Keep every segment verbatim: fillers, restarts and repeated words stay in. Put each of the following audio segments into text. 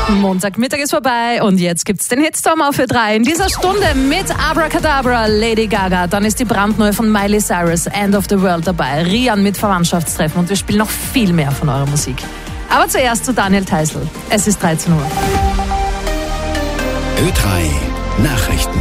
Montagmittag ist vorbei und jetzt gibt's den Hitstorm auf Ö drei. In dieser Stunde mit Abracadabra, Lady Gaga. Dann ist die brandneue von Miley Cyrus, End of the World dabei. Rian mit Verwandtschaftstreffen und wir spielen noch viel mehr von eurer Musik. Aber zuerst zu Daniel Teisel. Es ist dreizehn Uhr. Ö drei Nachrichten.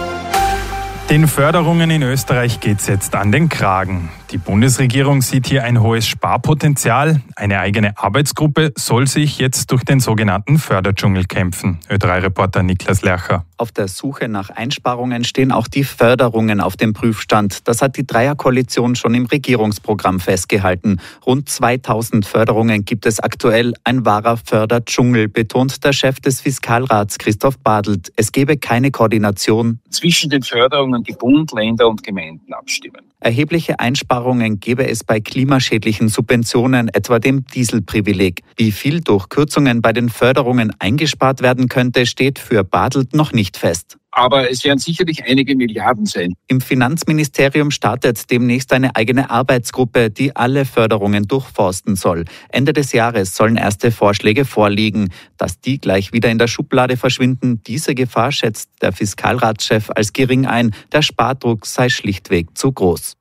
Den Förderungen in Österreich geht's jetzt an den Kragen. Die Bundesregierung sieht hier ein hohes Sparpotenzial. Eine eigene Arbeitsgruppe soll sich jetzt durch den sogenannten Förderdschungel kämpfen. Ö drei Reporter Niklas Lercher. Auf der Suche nach Einsparungen stehen auch die Förderungen auf dem Prüfstand. Das hat die Dreierkoalition schon im Regierungsprogramm festgehalten. Rund zweitausend Förderungen gibt es aktuell. Ein wahrer Förderdschungel, betont der Chef des Fiskalrats Christoph Badelt. Es gebe keine Koordination zwischen den Förderungen, die Bund, Länder und Gemeinden abstimmen. Erhebliche Einsparungen gebe es bei klimaschädlichen Subventionen, etwa dem Dieselprivileg. Wie viel durch Kürzungen bei den Förderungen eingespart werden könnte, steht für Badelt noch nicht fest. Aber es werden sicherlich einige Milliarden sein. Im Finanzministerium startet demnächst eine eigene Arbeitsgruppe, die alle Förderungen durchforsten soll. Ende des Jahres sollen erste Vorschläge vorliegen. Dass die gleich wieder in der Schublade verschwinden, diese Gefahr schätzt der Fiskalratschef als gering ein. Der Spardruck sei schlichtweg zu groß.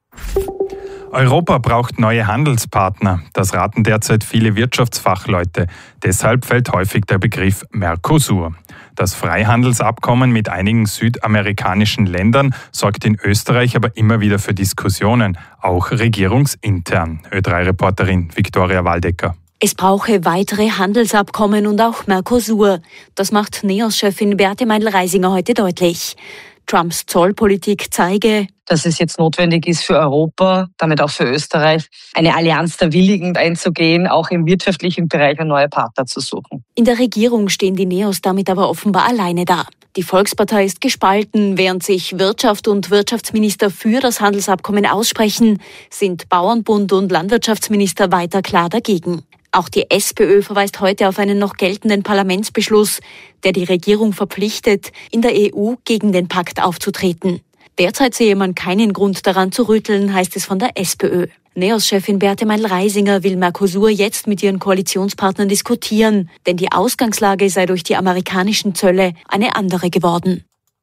Europa braucht neue Handelspartner. Das raten derzeit viele Wirtschaftsfachleute. Deshalb fällt häufig der Begriff Mercosur. Das Freihandelsabkommen mit einigen südamerikanischen Ländern sorgt in Österreich aber immer wieder für Diskussionen, auch regierungsintern. Ö drei Reporterin Viktoria Waldecker. Es brauche weitere Handelsabkommen und auch Mercosur. Das macht NEOS-Chefin Beate Meindl-Reisinger heute deutlich. Trumps Zollpolitik zeige, dass es jetzt notwendig ist für Europa, damit auch für Österreich, eine Allianz der Willigen einzugehen, auch im wirtschaftlichen Bereich neue Partner zu suchen. In der Regierung stehen die NEOS damit aber offenbar alleine da. Die Volkspartei ist gespalten. Während sich Wirtschaft und Wirtschaftsminister für das Handelsabkommen aussprechen, sind Bauernbund und Landwirtschaftsminister weiter klar dagegen. Auch die SPÖ verweist heute auf einen noch geltenden Parlamentsbeschluss, der die Regierung verpflichtet, in der E U gegen den Pakt aufzutreten. Derzeit sehe man keinen Grund daran zu rütteln, heißt es von der SPÖ. NEOS-Chefin Beate Meindl-Reisinger will Mercosur jetzt mit ihren Koalitionspartnern diskutieren, denn die Ausgangslage sei durch die amerikanischen Zölle eine andere geworden.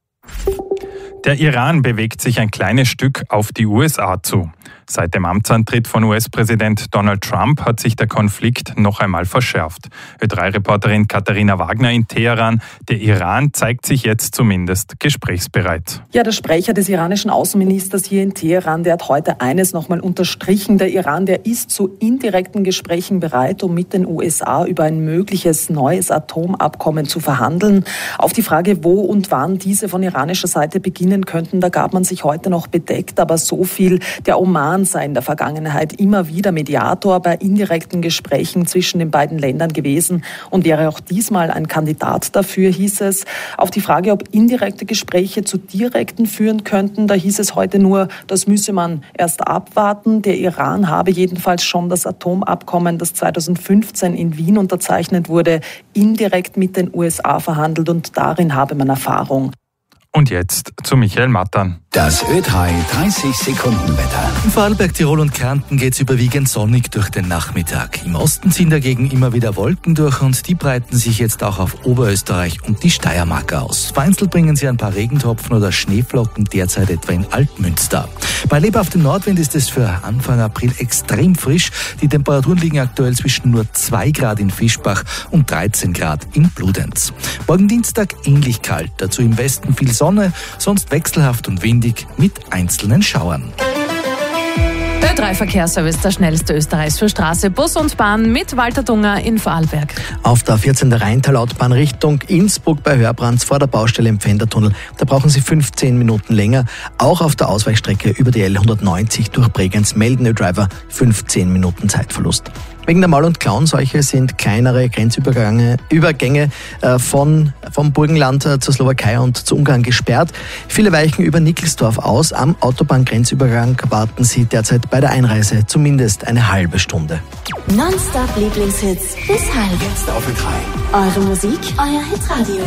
Der Iran bewegt sich ein kleines Stück auf die U S A zu. Seit dem Amtsantritt von U S-Präsident Donald Trump hat sich der Konflikt noch einmal verschärft. Ö drei Reporterin Katharina Wagner in Teheran. Der Iran zeigt sich jetzt zumindest gesprächsbereit. Ja, der Sprecher des iranischen Außenministers hier in Teheran, der hat heute eines noch mal unterstrichen. Der Iran, der ist zu indirekten Gesprächen bereit, um mit den U S A über ein mögliches neues Atomabkommen zu verhandeln. Auf die Frage, wo und wann diese von iranischer Seite beginnen könnten, da gab man sich heute noch bedeckt. Aber so viel, der Oman sei in der Vergangenheit immer wieder Mediator bei indirekten Gesprächen zwischen den beiden Ländern gewesen und wäre auch diesmal ein Kandidat dafür, hieß es. Auf die Frage, ob indirekte Gespräche zu direkten führen könnten, da hieß es heute nur, das müsse man erst abwarten. Der Iran habe jedenfalls schon das Atomabkommen, das zweitausendfünfzehn in Wien unterzeichnet wurde, indirekt mit den U S A verhandelt und darin habe man Erfahrung. Und jetzt zu Michael Mattern. Das Ö drei dreißig Sekunden Wetter. In Vorarlberg, Tirol und Kärnten geht es überwiegend sonnig durch den Nachmittag. Im Osten ziehen dagegen immer wieder Wolken durch und die breiten sich jetzt auch auf Oberösterreich und die Steiermark aus. Vereinzelt bringen sie ein paar Regentropfen oder Schneeflocken derzeit etwa in Altmünster. Bei lebhaftem Nordwind ist es für Anfang April extrem frisch. Die Temperaturen liegen aktuell zwischen nur zwei Grad in Fischbach und dreizehn Grad in Bludenz. Morgen Dienstag ähnlich kalt, dazu im Westen viel Sonne, sonst wechselhaft und windig mit einzelnen Schauern. Ö drei Verkehrsservice, der schnellste Österreichs für Straße, Bus und Bahn mit Walter Dunger in Vorarlberg. Auf der vierzehn der Rheintalautobahn Richtung Innsbruck bei Hörbrands vor der Baustelle im Pfändertunnel, da brauchen Sie fünfzehn Minuten länger. Auch auf der Ausweichstrecke über die L hundertneunzig durch Bregenz melden Ö-Driver fünfzehn Minuten Zeitverlust. Wegen der Maul- und Klauenseuche sind kleinere Grenzübergänge Übergänge, äh, von, vom Burgenland äh, zur Slowakei und zu Ungarn gesperrt. Viele weichen über Nickelsdorf aus. Am Autobahngrenzübergang warten Sie derzeit bei der Einreise zumindest eine halbe Stunde. Nonstop Lieblingshits bis halb. Jetzt auf Ö drei. Eure Musik, euer Hitradio.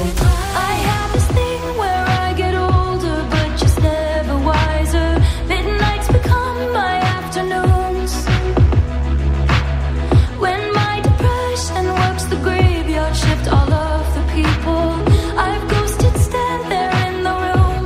When my depression works the graveyard shift all of the people. I've ghosted, stand there in the room.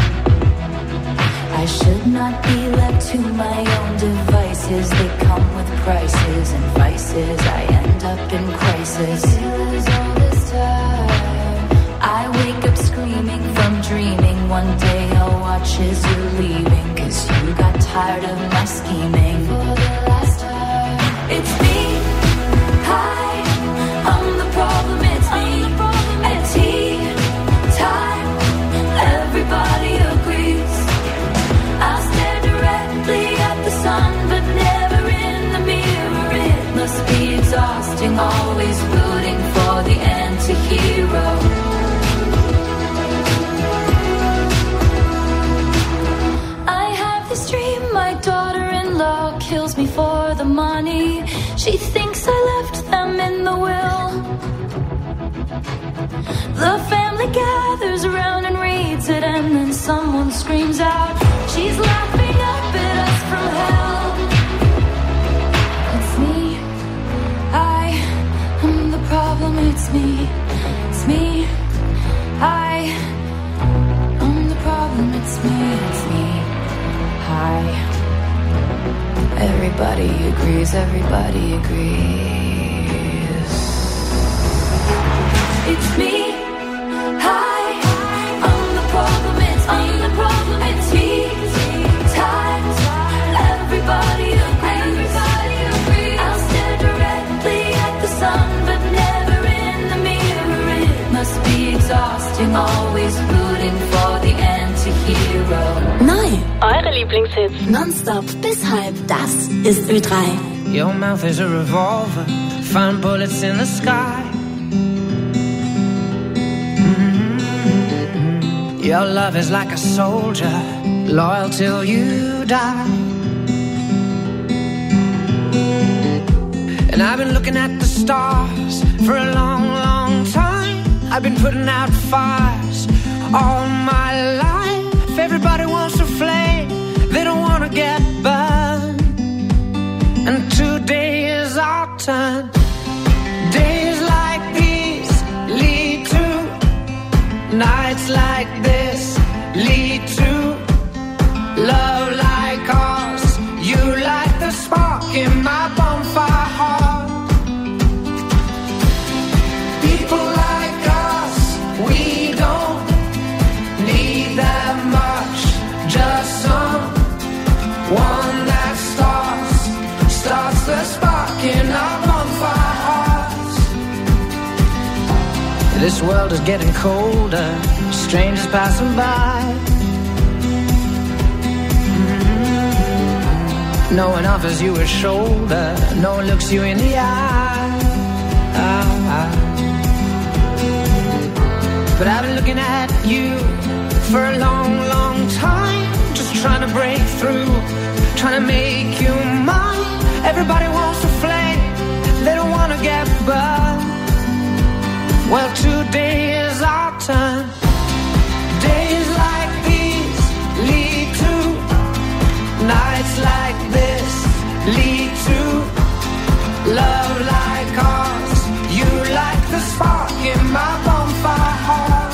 I should not be left to my own devices. They come with prices and vices. I end up in crisis. Feels all this time. I wake up screaming from dreaming. One day I'll watch as you're leaving, 'cause you got tired of my scheming. For the last time, it's me. Hi, I'm the problem, it's me. At tea time, everybody agrees. I'll stare directly at the sun, but never in the mirror. It must be exhausting, always rooting for the anti-hero. I have this dream, my daughter-in-law kills me for the money. She thinks I left them in the will. The family gathers around and reads it, and then someone screams out, she's laughing up at us from hell. It's me. I am the problem, it's me. It's me. I am the problem, it's me. It's me. Hi. Everybody agrees, everybody agrees. It's me. Hi. I'm the problem, it's me. I'm the problem, it's me. Times. Everybody agrees. Everybody agrees. I'll stare directly at the sun, but never in the mirror. It must be exhausting, always rooting for the anti-hero. Neu. Eure Lieblingshits. Nonstop bis halb. Das ist Ö drei. Your mouth is a revolver. Find bullets in the sky. Mm-hmm. Your love is like a soldier, loyal till you die. And I've been looking at the stars for a long, long time. I've been putting out fires all my life. Everybody wants to flame, they don't want to get burned. And today is our turn. Days like these lead to nights like this, lead to love like ours. You light the spark in my bonfire heart. People like us, we don't need that much, just someone that starts, starts the spark in our bonfire hearts. This world is getting colder, strangers passing by. Mm-hmm. No one offers you a shoulder, no one looks you in the eye. But I've been looking at you for a long, long time, just trying to break through, trying to make you mine. Everybody wants to flame, they don't want to get burned. Well, today is our turn. Days like these lead to nights like this, lead to love like ours. You like the spark in my bonfire heart.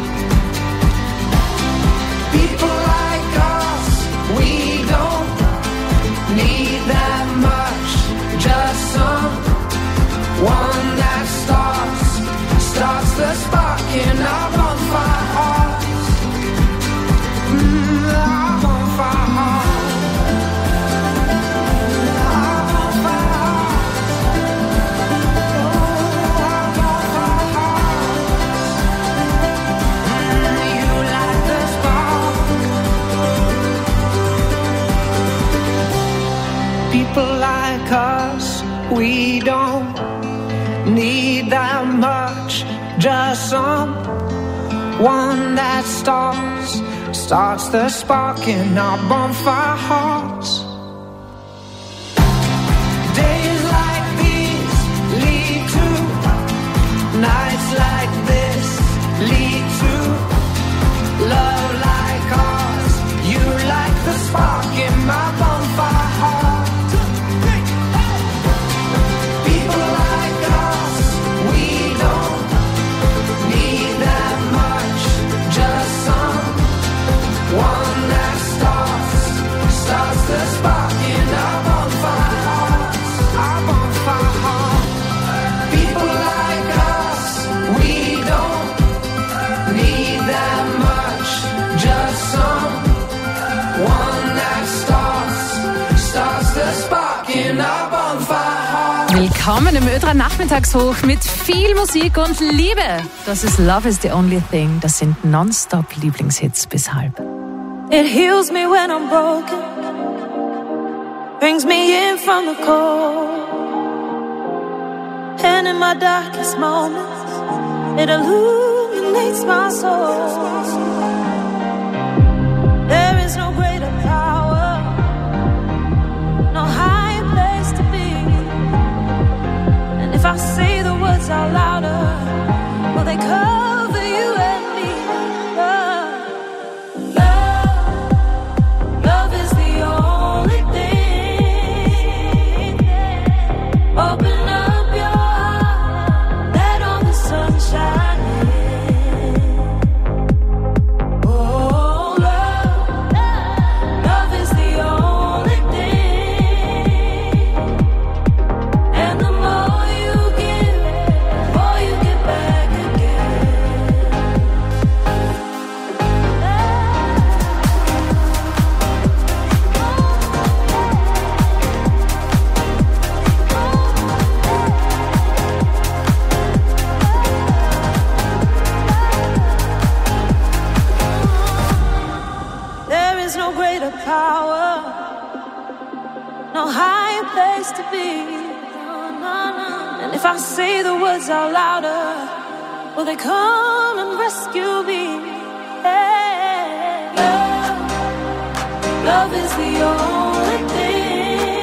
People like us, we don't need that much, just someone that starts, starts the spark in our bonfire hearts. Mm, our bonfire hearts. Our bonfire hearts. Our bonfire hearts. Mm, you like the spark. People like us, we don't need that much, just someone that starts, starts the spark in our bonfire hearts. Days like these lead to nights like this, lead to love like ours. You like the spark in my bonfire heart. People like us, we don't im Ö drei Nachmittagshoch mit viel Musik und Liebe. Das ist Love is the Only Thing. Das sind nonstop Lieblingshits bis halb. It heals me when I'm broken, brings me in from the cold, and in my darkest moments it illuminates my soul. There is no greater power, no higher place to be, and if I say the words out louder, will they cover you and me? Love, love, love is the only thing. Open up your heart, let all the sunshine in. Oh, love, love is the only thing. And the more you give, the more you get back again. There is no greater power, no higher place to be. And if I say the words out louder, will they come and rescue me? Hey, love, love is the only thing.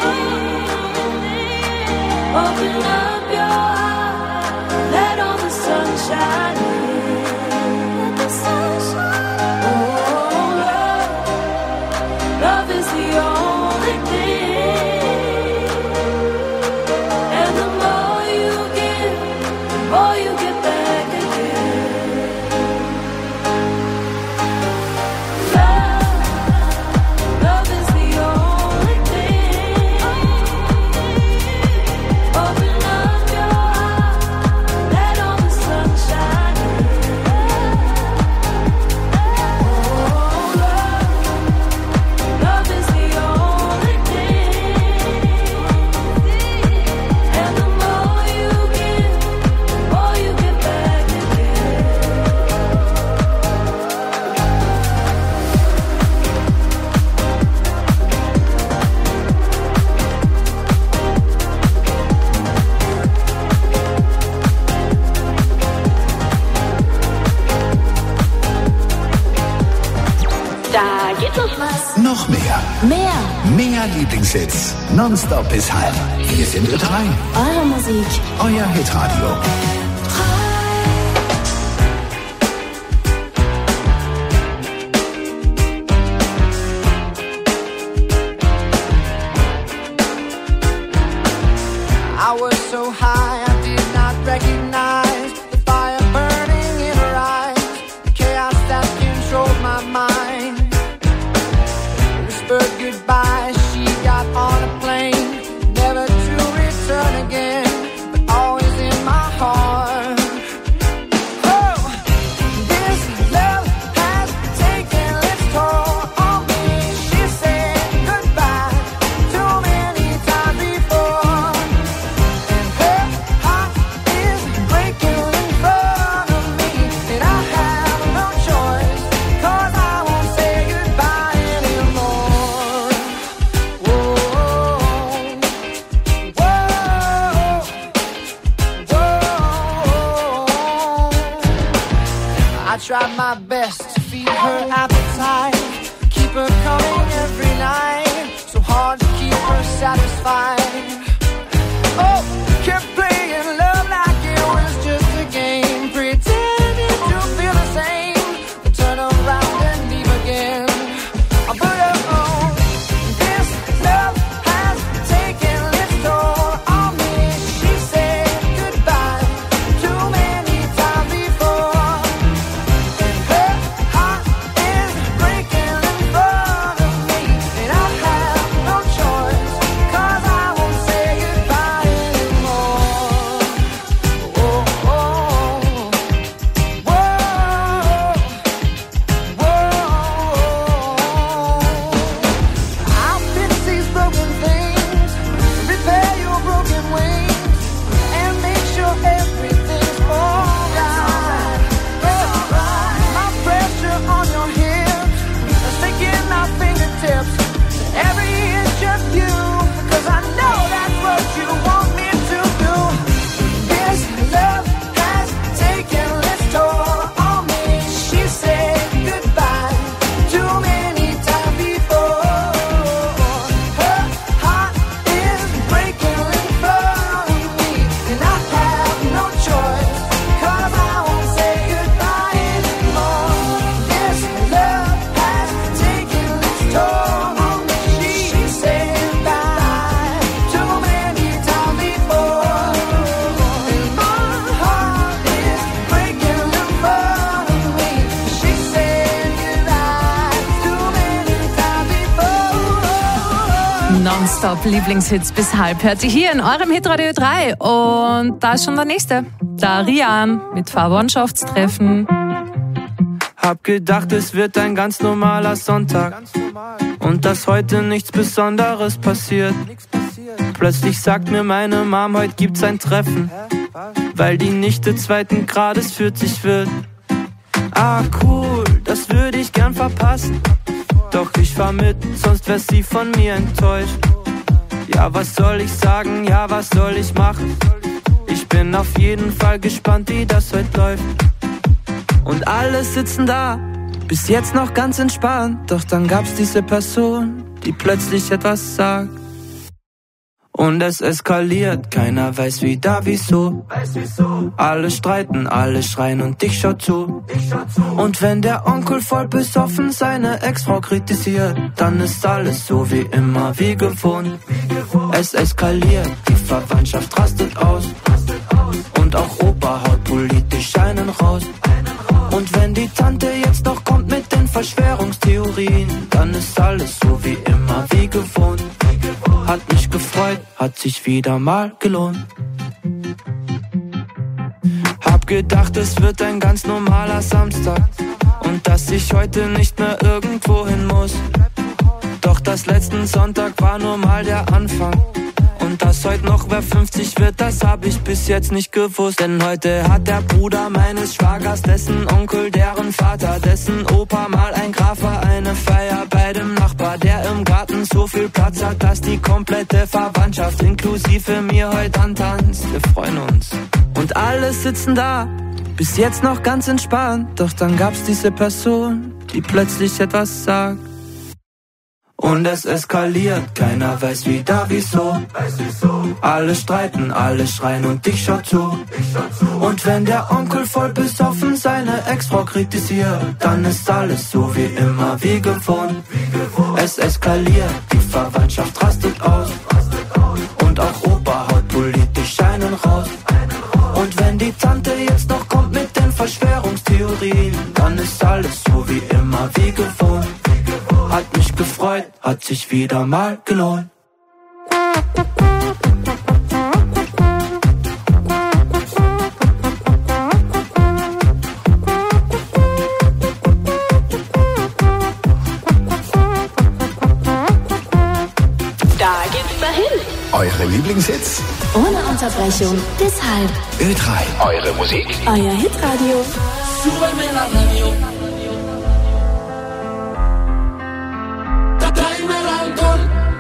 Open up your heart, let all the sunshine in. Let the sunshine in. Oh, love, love is the only thing. And the more you give, the more you get back again. Love, love is the only thing. Open up your heart, let all the sunshine in. Oh, love, love is the only thing. And the more you give, the more you get back again. Da geht noch was. Noch mehr. Mehr. Mehr Lieblingshits. Nonstop bis halb. Wir sind Ö drei. Eure Musik. Euer Hitradio. I was so high, I did not recognize the fire burning in her eyes, the chaos that controlled my mind. Whispered goodbye, she got on a plane, never to return again, but always in my heart. Oh, this love has taken its toll on me. She said goodbye too many times before. And her heart is breaking in front of me, and I have no choice, 'cause I won't say goodbye anymore. Whoa, whoa, whoa. I tried my best to feed her appetite, keep her coming every night, so hard to keep her satisfied. Oh, kept playing love like it was just a game, pretending to feel the same, but turn around and leave again. But oh, this love has taken its toll on me. She said goodbye too many times before, and her heart is breaking in front of me, and I have no choice, 'cause I won't say goodbye anymore. Nonstop Lieblingshits bis halb hört ihr hier in eurem Hitradio drei. Und da ist schon der nächste. Der Rian mit Verwandtschaftstreffen. Hab gedacht, es wird ein ganz normaler Sonntag und dass heute nichts Besonderes passiert. Plötzlich sagt mir meine Mom, heute gibt's ein Treffen, weil die Nichte zweiten Grades vierzig wird. Ah cool, das würde ich gern verpassen, doch ich fahr mit, sonst wär sie von mir enttäuscht. Ja, was soll ich sagen, ja, was soll ich machen? Ich bin auf jeden Fall gespannt, wie das heute läuft. Und alle sitzen da, bis jetzt noch ganz entspannt. Doch dann gab's diese Person, die plötzlich etwas sagt. Und es eskaliert, keiner weiß wie da, wieso. Alle streiten, alle schreien und ich schau zu. Und wenn der Onkel voll besoffen seine Ex-Frau kritisiert, dann ist alles so wie immer, wie gewohnt. Es eskaliert, die Verwandtschaft rastet aus. Und auch Opa haut politisch einen raus. Und wenn die Tante jetzt noch kommt mit den Verschwörungstheorien, dann ist alles so wie immer, wie gewohnt. Hat mich gefreut, hat sich wieder mal gelohnt. Hab gedacht, es wird ein ganz normaler Samstag und dass ich heute nicht mehr irgendwo hin muss. Doch das letzten Sonntag war nur mal der Anfang. Und dass heute noch wer fünfzig wird, das hab ich bis jetzt nicht gewusst. Denn heute hat der Bruder meines Schwagers, dessen Onkel, deren Vater, dessen Opa mal ein Graf war, eine Feier bei dem Nachbar, der im Garten so viel Platz hat, dass die komplette Verwandtschaft inklusive mir heute antanzt. Wir freuen uns. Und alle sitzen da, bis jetzt noch ganz entspannt. Doch dann gab's diese Person, die plötzlich etwas sagt. Und es eskaliert, keiner weiß wie da, wieso. Alle streiten, alle schreien und ich schau zu. Und wenn der Onkel voll besoffen seine Ex-Frau kritisiert, dann ist alles so wie immer, wie gewohnt. Es eskaliert, die Verwandtschaft rastet aus. Und auch Opa haut politisch einen raus. Und wenn die Tante jetzt noch kommt mit den Verschwörungstheorien, dann ist alles so wie immer, wie gewohnt. Hat mich gefreut, hat sich wieder mal gelohnt. Da geht's dahin. Eure Lieblingshits? Ohne Unterbrechung. Deshalb Ö drei. Eure Musik? euer Hitradio. Súbeme la radio. Tráeme el alcohol.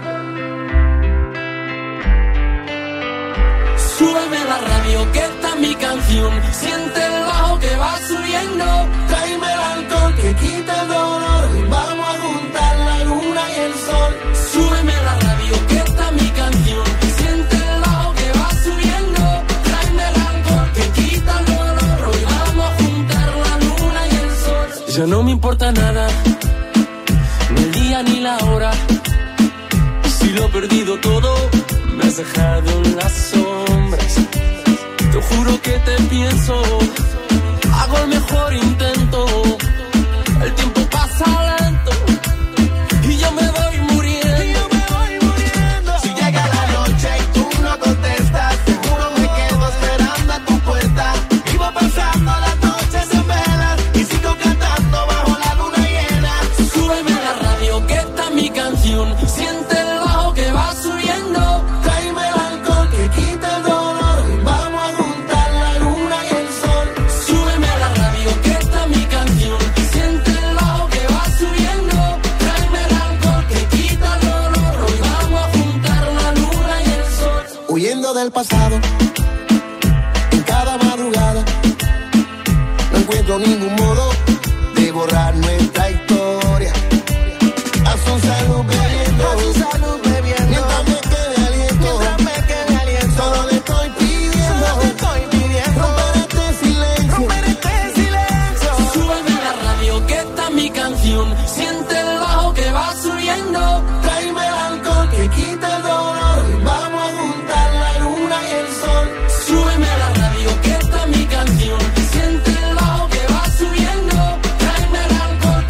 Súbeme la radio, que esta es mi canción. Siente el bajo que va subiendo. Tráeme el alcohol que quita el dolor. Vamos a juntar la luna y el sol. Súbeme la radio, que esta es mi canción. Siente el bajo que va subiendo. Tráeme el alcohol que quita el dolor. Hoy vamos a juntar la luna y el sol. Ya no me importa nada, ni el día ni la hora. Si lo he perdido todo, me has dejado en las sombras. Te juro que te pienso, hago el mejor intento. El tiempo pasa lento y yo me voy muriendo. Si llega la noche y tú no contestas, seguro me quedo esperando a tu puerta. Vivo pasando las noches en velas y sigo cantando bajo la luna llena. Súbeme la radio, que esta es mi canción. Siente el bajo que va subiendo. Tráeme el alcohol que quita el dolor. Vamos a juntar la luna y el sol. Súbeme la radio, que esta es mi canción. Siente el bajo que va subiendo. Tráeme el alcohol que quita el dolor. Hoy vamos a juntar la luna y el sol. Huyendo del pasado, en cada madrugada, no encuentro ningún modo de borrar nuestra historia. A su salud bebiendo, a su salud bebiendo, mientras me quede aliento, mientras me quede aliento, solo le estoy pidiendo, solo le estoy pidiendo, romper este silencio, romper este silencio. Súbeme la radio, que esta es mi canción. Siente el bajo que va subiendo. Tráeme el alcohol que quita el dolor. Vamos a juntar la luna y el sol. Súbeme la radio, que esta es mi canción. Siente el bajo que va subiendo. Tráeme el alcohol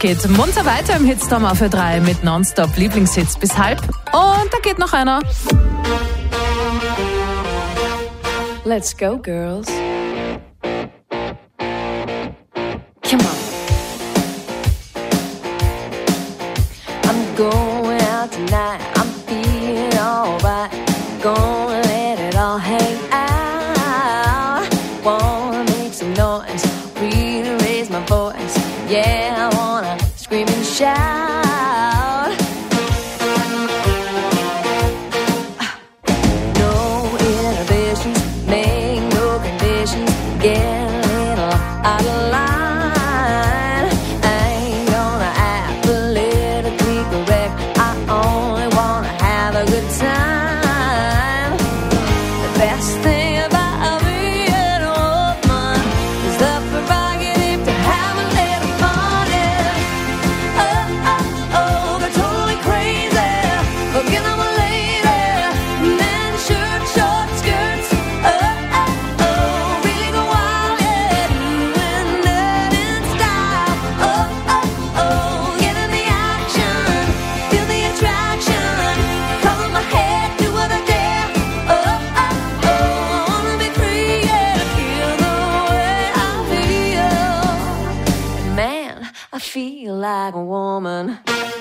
geht munter weiter im Hitstorm auf Ö drei mit Nonstop Lieblingshits bis halb. Und da geht noch einer. Let's go, girls. Come on. I'm going out tonight. I'm feeling alright. Gonna let it all hang out. Wanna make some noise. Really raise my voice. Yeah, I wanna scream and shout. No inhibitions, make no conditions. Get a little out of line. I ain't gonna act politically correct. I only wanna have a good time. The best thing about being a woman is the prerogative to have a little fun. Yeah. Oh, oh, oh, they're totally crazy. Forget I'm a lady. Men, shirt, short skirts. Oh, oh, oh, really go wild, yeah. Doing that in style. Oh, oh, oh, get in the action. Feel the attraction. Cover my head, do what I dare. Oh, oh, oh, I wanna be free, yeah. Feel the way I feel. Man, I feel like a woman.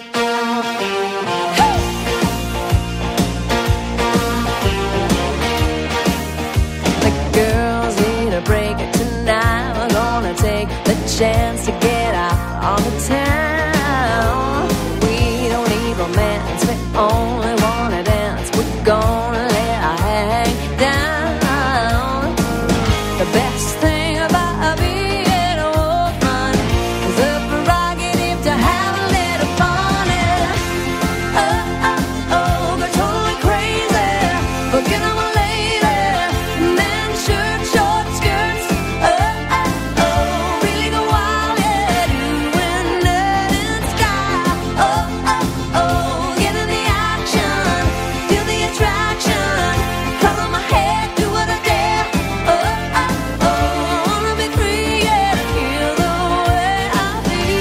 The girls need a break tonight. We're gonna take the chance to get out on the town. We don't need romance, we only wanna dance. We're gonna let our hair hang down. The best thing about being a woman is the prerogative to have a little fun. Yeah. Oh, oh, oh, they're totally crazy. Forget I'm a lady. Men, shirt, short skirts. Oh, oh, oh, really go wild, yeah. Doing that in style. Oh, oh, oh, get in the action. Feel the attraction. Cover my head, do what I dare. Oh, oh, oh, I wanna be free, yeah. Feel the way I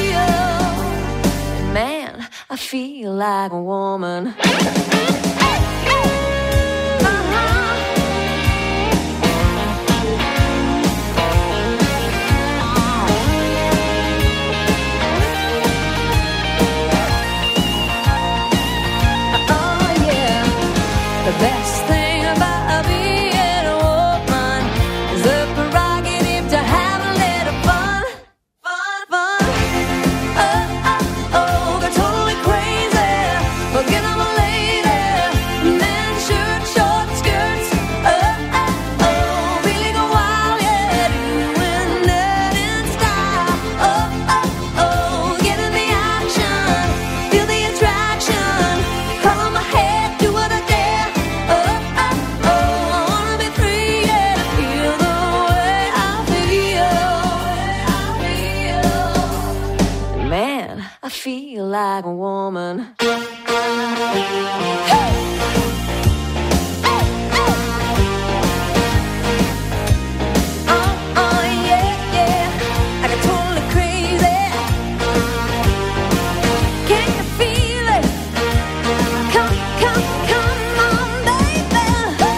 feel. Man, I feel like a woman. Oh yeah, the best thing about being a woman is the prerogative to have a little fun, fun, fun. Oh, oh, oh, they're totally crazy. Forget I'm a lady. Men, shirt, short skirts. Oh, oh, oh, really go wild, yeah. Doing that in style. Oh, oh, oh, get in the action. Feel the attraction. Cover my head, do what I dare. Oh, oh, oh, I wanna be free, yeah. Feel the way I feel. Man, I feel like a woman. Oh, oh, yeah, yeah. I got totally crazy. Can you feel it? Come, come, come on, baby.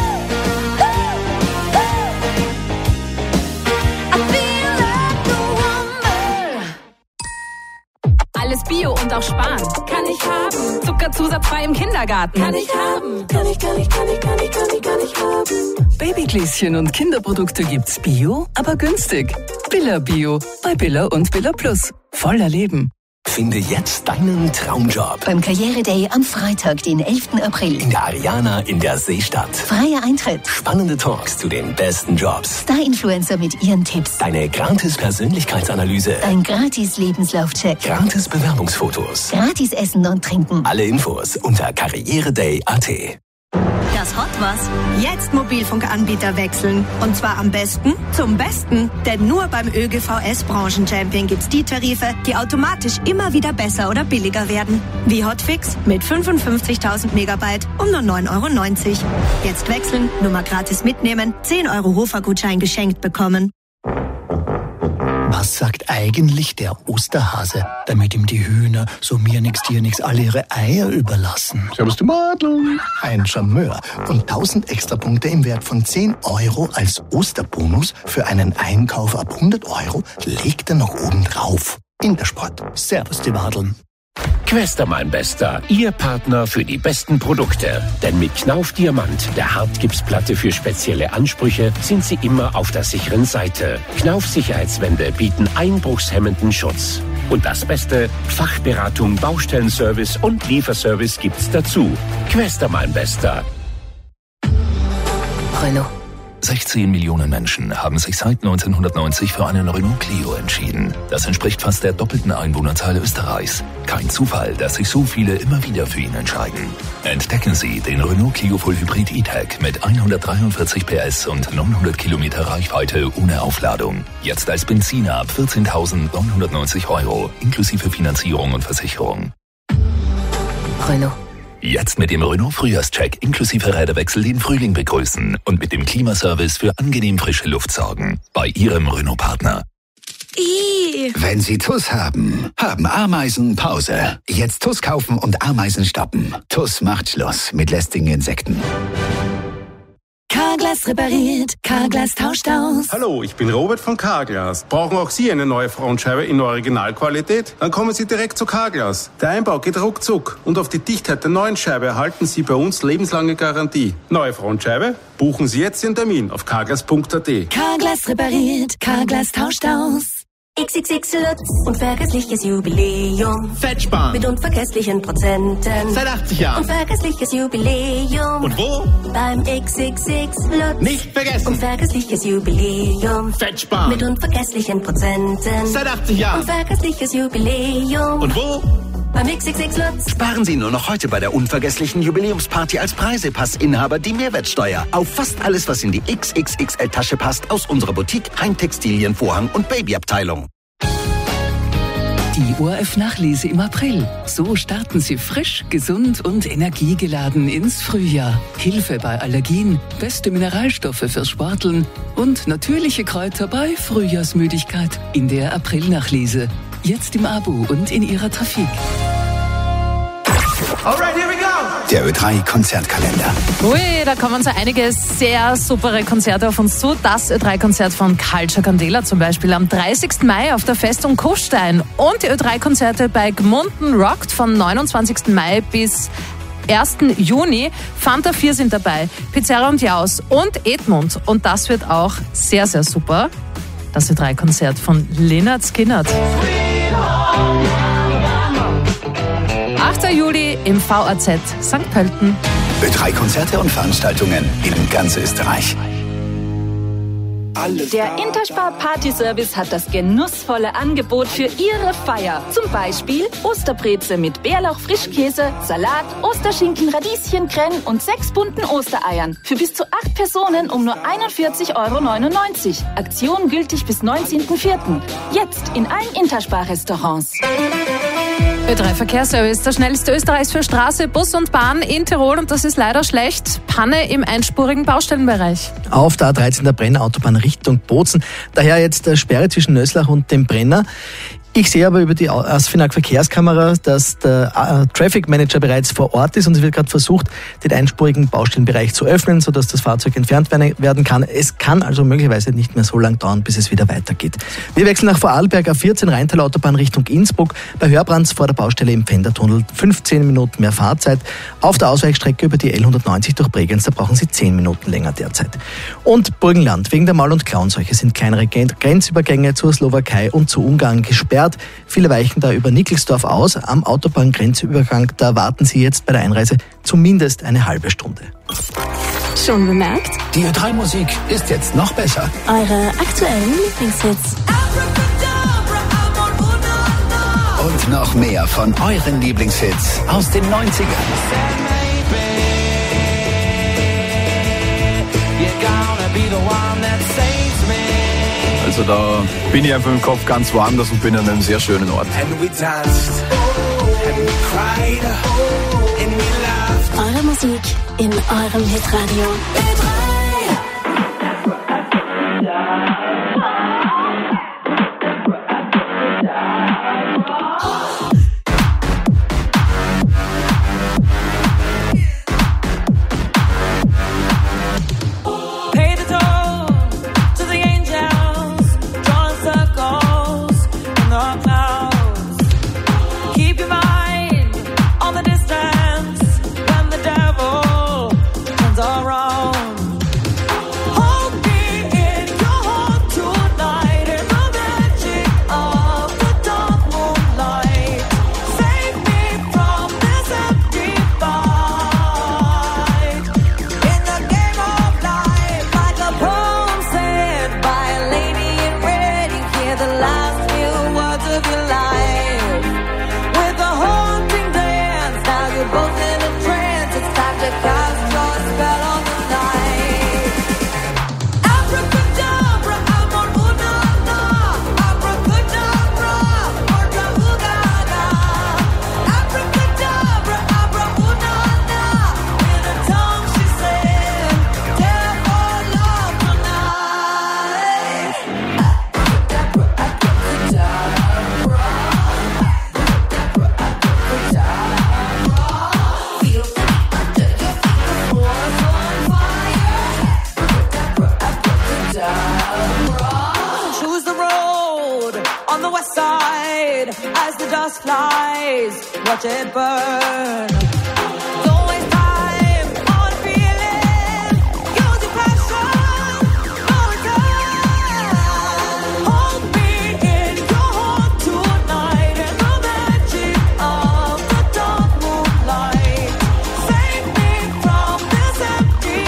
I feel like a woman. Alles Bio und auch Sparen. Kann ich haben. Zuckerzusatz frei im Kindergarten. Kann ich haben. Kann ich, kann ich, kann ich, kann ich, kann ich, kann ich haben. Babygläschen und Kinderprodukte gibt's Bio, aber günstig. Billa Bio bei Billa und Billa Plus. Voller Leben. Finde jetzt deinen Traumjob. Beim Karriereday am Freitag, den elften April. In der Ariana in der Seestadt. Freier Eintritt. Spannende Talks zu den besten Jobs. Star-Influencer mit ihren Tipps. Deine gratis Persönlichkeitsanalyse. Ein gratis Lebenslaufcheck. Gratis Bewerbungsfotos. Gratis Essen und Trinken. Alle Infos unter karriereday punkt a t. Das Hot was? Jetzt Mobilfunkanbieter wechseln. Und zwar am besten zum Besten. Denn nur beim ÖGVS Branchenchampion gibt's die Tarife, die automatisch immer wieder besser oder billiger werden. Wie Hotfix mit fünfundfünfzigtausend Megabyte um nur neun Euro neunzig. Jetzt wechseln, Nummer gratis mitnehmen, zehn Euro Hofer-Gutschein geschenkt bekommen. Was sagt eigentlich der Osterhase, damit ihm die Hühner, so mir nix, dir nix, alle ihre Eier überlassen? Servus die Madlung. Ein Charmeur. Und tausend Extrapunkte im Wert von zehn Euro als Osterbonus für einen Einkauf ab hundert Euro legt er noch oben drauf. Intersport. Servus die Wadeln. Quester mein Bester, Ihr Partner für die besten Produkte. Denn mit Knauf Diamant, der Hartgipsplatte für spezielle Ansprüche, sind Sie immer auf der sicheren Seite. Knauf Sicherheitswände bieten einbruchshemmenden Schutz. Und das Beste, Fachberatung, Baustellenservice und Lieferservice gibt's dazu. Quester mein Bester. Renault. sechzehn Millionen Menschen haben sich seit neunzehnhundertneunzig für einen Renault Clio entschieden. Das entspricht fast der doppelten Einwohnerzahl Österreichs. Kein Zufall, dass sich so viele immer wieder für ihn entscheiden. Entdecken Sie den Renault Clio Full Hybrid E-Tech mit hundertdreiundvierzig P S und neunhundert Kilometer Reichweite ohne Aufladung. Jetzt als Benziner ab vierzehntausendneunhundertneunzig Euro, inklusive Finanzierung und Versicherung. Renault. Jetzt mit dem Renault Frühjahrscheck inklusive Räderwechsel den Frühling begrüßen und mit dem Klimaservice für angenehm frische Luft sorgen. Bei Ihrem Renault-Partner. Wenn Sie T U S haben, haben Ameisen Pause. Jetzt T U S kaufen und Ameisen stoppen. T U S macht Schluss mit lästigen Insekten. Carglass repariert, Carglass tauscht aus. Hallo, ich bin Robert von Carglass. Brauchen auch Sie eine neue Frontscheibe in Originalqualität? Dann kommen Sie direkt zu Carglass. Der Einbau geht ruckzuck und auf die Dichtheit der neuen Scheibe erhalten Sie bei uns lebenslange Garantie. Neue Frontscheibe? Buchen Sie jetzt Ihren Termin auf carglass punkt a t. Carglass repariert, Carglass tauscht aus. X X X Lutz, unvergessliches Jubiläum. Fettsparen. Mit unvergesslichen Prozenten. Seit achtzig Jahren. Unvergessliches Jubiläum. Und wo? Beim X X X Lutz. Nicht vergessen. Unvergessliches Jubiläum. Fettsparen. Mit unvergesslichen Prozenten. Seit achtzig Jahren. Unvergessliches Jubiläum. Und wo? Beim X X X Lutz. Sparen Sie nur noch heute bei der unvergesslichen Jubiläumsparty als Preisepassinhaber die Mehrwertsteuer auf fast alles, was in die X X X L-Tasche passt aus unserer Boutique, Heimtextilien, Vorhang und Babyabteilung. Die O R F-Nachlese im April. So starten Sie frisch, gesund und energiegeladen ins Frühjahr. Hilfe bei Allergien, beste Mineralstoffe fürs Sporteln und natürliche Kräuter bei Frühjahrsmüdigkeit in der April-Nachlese. Jetzt im Abo und in Ihrer Trafik. Alright, here we go. Der Ö drei Konzertkalender. Ui, da kommen so einige sehr supere Konzerte auf uns zu. Das Ö drei Konzert von Culture Candela zum Beispiel am dreißigsten Mai auf der Festung Kufstein. Und die Ö drei Konzerte bei Gmunden Rockt von neunundzwanzigsten Mai bis ersten Juni. Fanta vier sind dabei, Pizzeria und Jaus und Edmund. Und das wird auch sehr, sehr super. Das Ö drei Konzert von Lynyrd Skynyrd. achter Juli im V A Z Sankt Pölten. Ö drei Konzerte und Veranstaltungen in ganz Österreich. Der Interspar Party Service hat das genussvolle Angebot für Ihre Feier. Zum Beispiel Osterbreze mit Bärlauch, Frischkäse, Salat, Osterschinken, Radieschen, Creme und sechs bunten Ostereiern. Für bis zu acht Personen um nur einundvierzig Euro neunundneunzig. Aktion gültig bis neunzehnten vierten Jetzt in allen Interspar-Restaurants. Ö drei Verkehrsservice, der schnellste Österreichs für Straße, Bus und Bahn in Tirol und das ist leider schlecht. Panne im einspurigen Baustellenbereich. Auf der A dreizehn der Brenner-Autobahn Richtung Bozen. Daher jetzt der Sperre zwischen Nöslach und dem Brenner. Ich sehe aber über die Asfinag Verkehrskamera, dass der äh, Traffic Manager bereits vor Ort ist und es wird gerade versucht, den einspurigen Baustellenbereich zu öffnen, sodass das Fahrzeug entfernt werden kann. Es kann also möglicherweise nicht mehr so lange dauern, bis es wieder weitergeht. Wir wechseln nach Vorarlberg A vierzehn Rheintal-Autobahn Richtung Innsbruck. Bei Hörbrands vor der Baustelle im Pfändertunnel fünfzehn Minuten mehr Fahrzeit. Auf der Ausweichstrecke über die L hundertneunzig durch Bregenz, da brauchen Sie zehn Minuten länger derzeit. Und Burgenland. Wegen der Maul- und Klauenseuche sind kleinere Grenzübergänge zur Slowakei und zu Ungarn gesperrt. Viele weichen da über Nickelsdorf aus. Am Autobahngrenzübergang, da warten Sie jetzt bei der Einreise zumindest eine halbe Stunde. Schon bemerkt? Die Ö drei Musik ist jetzt noch besser. Eure aktuellen Lieblingshits. Und noch mehr von euren Lieblingshits aus den neunzigern. Also da bin ich einfach im Kopf ganz woanders und bin an einem sehr schönen Ort. Eure Musik in eurem Hitradio. as the dust flies. Watch it burn. Don't waste time on feeling. Use your passion for return. Hold me in your heart tonight in the magic of the dark moonlight. Save me from this empty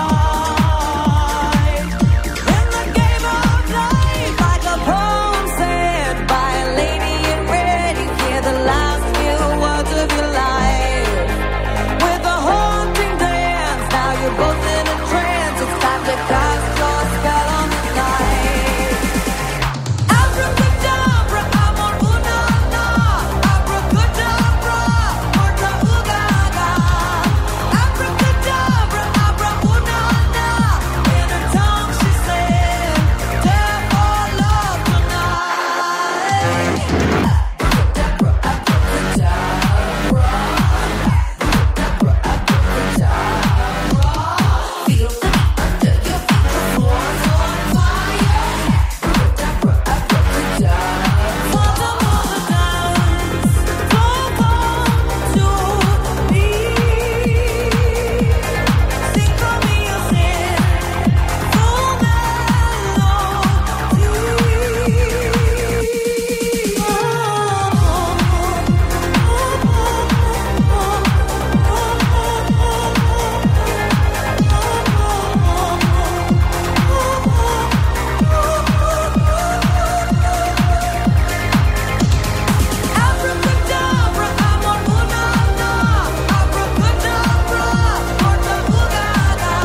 fight. In the game of life, like a poem said by a lady in red, you hear the last few words of your life. With a haunting dance, now you're both in a trance. It's time to cast your spell on the night. Abracadabra, amor, una, na. Abracadabra, orta, ugaga. Abracadabra, abra, una, na. In her tongue she said, "Death or love tonight." Abracadabra, amor, una, na. Abracadabra, orta, ugaga.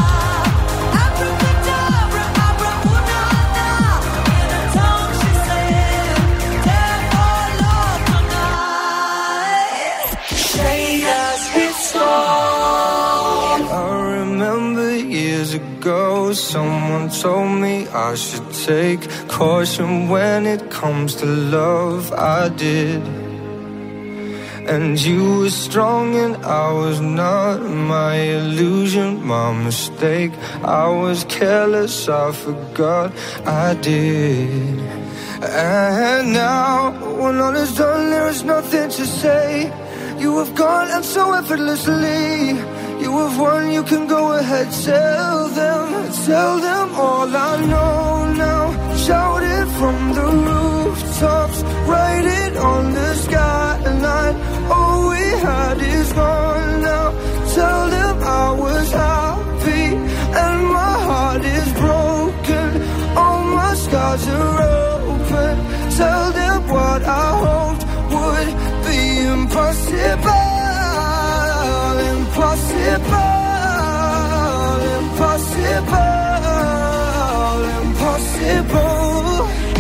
Abracadabra, abra, una, na. In her tongue she said, "Death or love tonight." Shade us his soul. I remember years ago, someone told me I should take caution when it comes to love. I did. And you were strong and I was not. My illusion, my mistake. I was careless, I forgot I did. And now, when all is done, there is nothing to say. You have gone and so effortlessly. You have won, you can go ahead, tell them, tell them all I know now. Shout it from the rooftops, write it on the skyline. All we had is gone now. Tell them I was happy and my heart is broken. All my scars are open. Tell them what I hoped would be impossible. Impossible, impossible, impossible.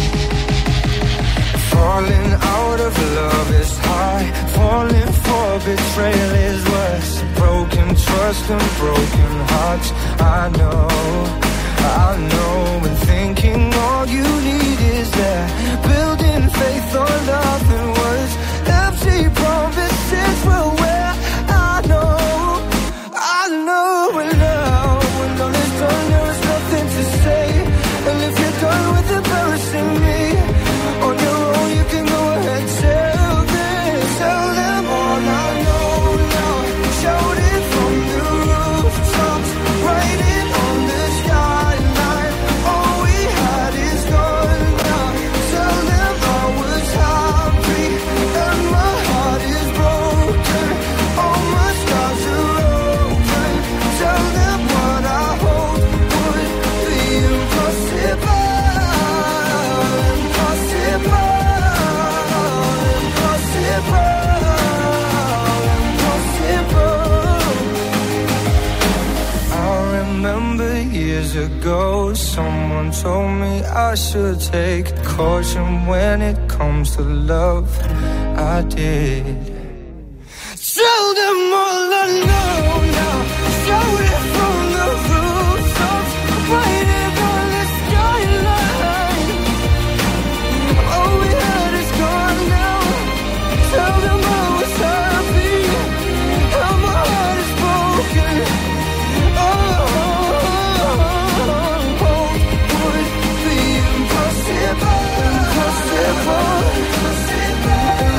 Falling out of love is high. Falling for betrayal is worse. Broken trust and broken hearts. I know, I know. And thinking all you need is that. Building faith on nothing words. Empty promises will wear. I know, I know. And now, when all is done, there is nothing to say. And if you're done with embarrassing me, on your own you can go ahead, tell them, tell them all I know now. Shout it from the rooftops, write it on the skyline. All we had is gone now. Tell them I was happy and my heart is broken. All my scars are open. Tell them what I hoped would be impossible. Impossible. Years ago, someone told me I should take caution when it comes to love. I did. Tell them all I know now. Shout it from the rooftops, write it on the skyline. All we had is gone now. Tell them I was happy and my heart is broken. Oh, impossible, impossible, impossible.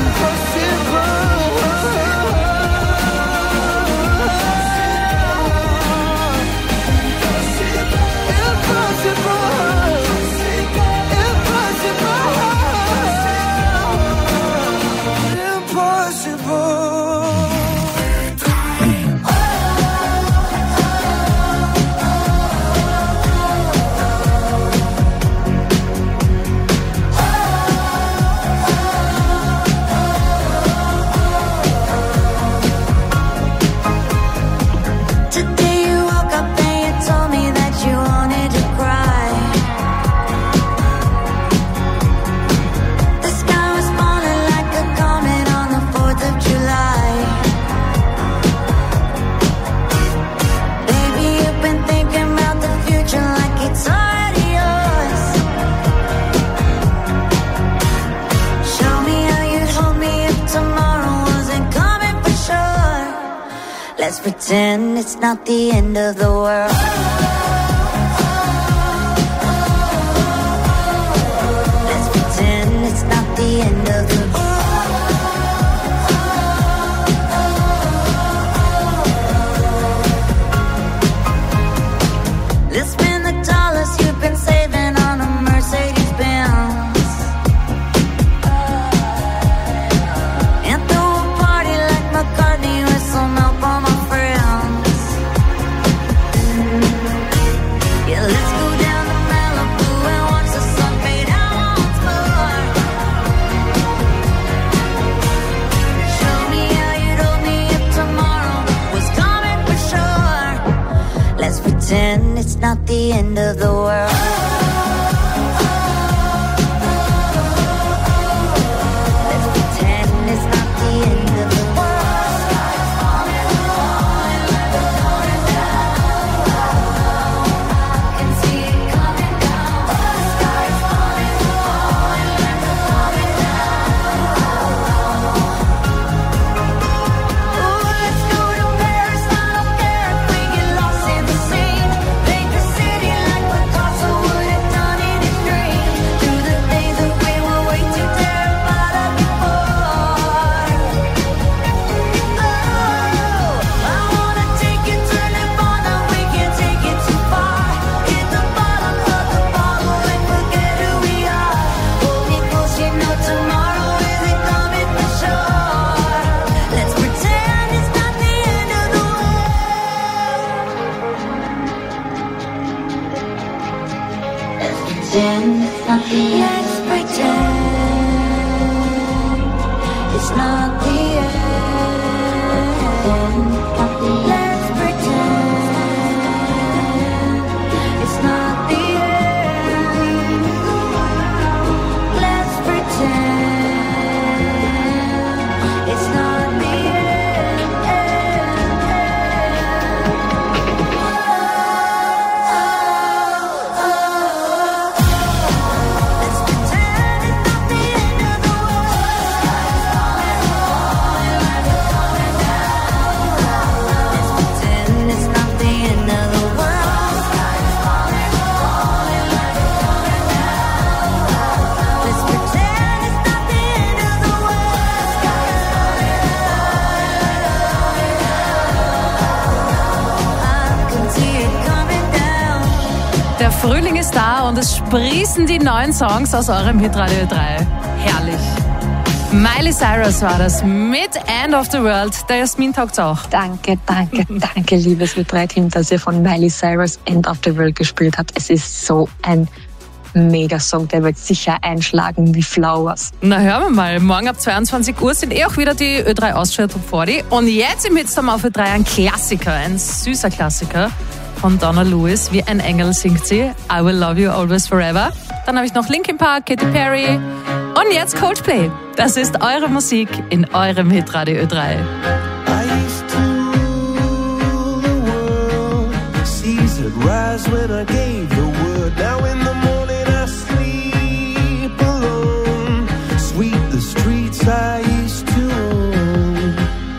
pretend it's not the end of the world. Let's pretend it's not the end of the world. Let's spend the dollars you've been saving on a Mercedes-Benz and throw a party like McCartney with some help on my friends. Yeah, let's go down to Malibu and watch the sun fade out once more. Show me how you told me if tomorrow was coming for sure. Let's pretend it's not the end of the world. Let's pretend it's not the end of the world. Sky's falling, falling like a falling down. I can see it coming down. The sky's falling, falling like a falling down. Ooh, let's go to Paris, I don't care if we get lost in the scene. Paint the city like Picasso would have done in his dream. Do the things that we were way too terrified of before. Oh, I wanna take you to Nirvana, we can't take it too far. Hit the bottom of the bottle and forget who we are. Hold me close, you know tomorrow isn't coming for sure. Let's pretend it's not the end of the world. Let's pretend it's not the end. Let's pretend it's not the end. Let's pretend it's not the end. Let's pretend it's not the Der Frühling ist da und es sprießen die neuen Songs aus eurem Hitradio drei. Herrlich. Miley Cyrus war das mit End of the World. Der Jasmin taugt's auch. Danke, danke, danke, liebes Hit drei Team, dass ihr von Miley Cyrus End of the World gespielt habt. Es ist so ein Megasong, der wird sicher einschlagen wie Flowers. Na hören wir mal, morgen ab zweiundzwanzig Uhr sind eh auch wieder die Ö drei Austria Top vierzig. Und jetzt im Hitstorm auf Ö drei ein Klassiker, ein süßer Klassiker von Donna Lewis. Wie ein Engel singt sie I Will Love You Always Forever. Dann habe ich noch Linkin Park, Katy Perry und jetzt Coldplay. Das ist eure Musik in eurem Hitradio Ö drei. Rise when I gave the word. Now in the morning I sleep alone. Sweep the streets I used to own.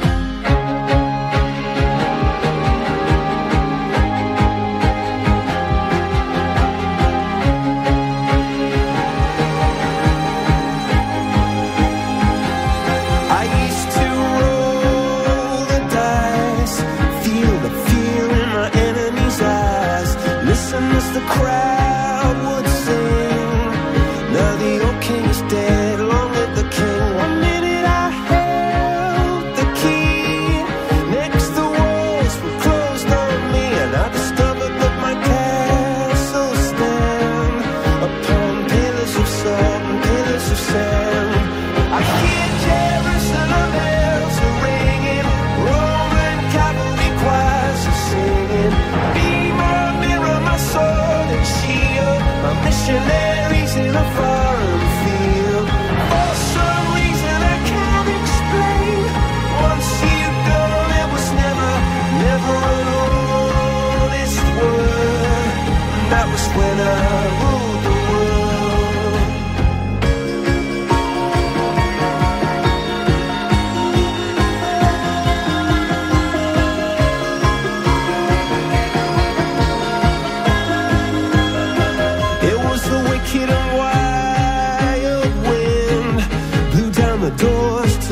I used to roll the dice, feel the fear in my enemy's eyes. Listen as the crowd would sing. Now the old king is dead, long live the king. One minute I held the key. Next the walls were closed on me, and I discovered that my castle stand upon pillars of salt and pillars of sand. I hear Jerusalem bells are ringing, Roman cavalry choirs are singing. Be my mirror, my sword and shield, my missionaries in a foreign field. For some reason I can't explain, once you've gone it was never, never an honest word. That was when I ruled the world.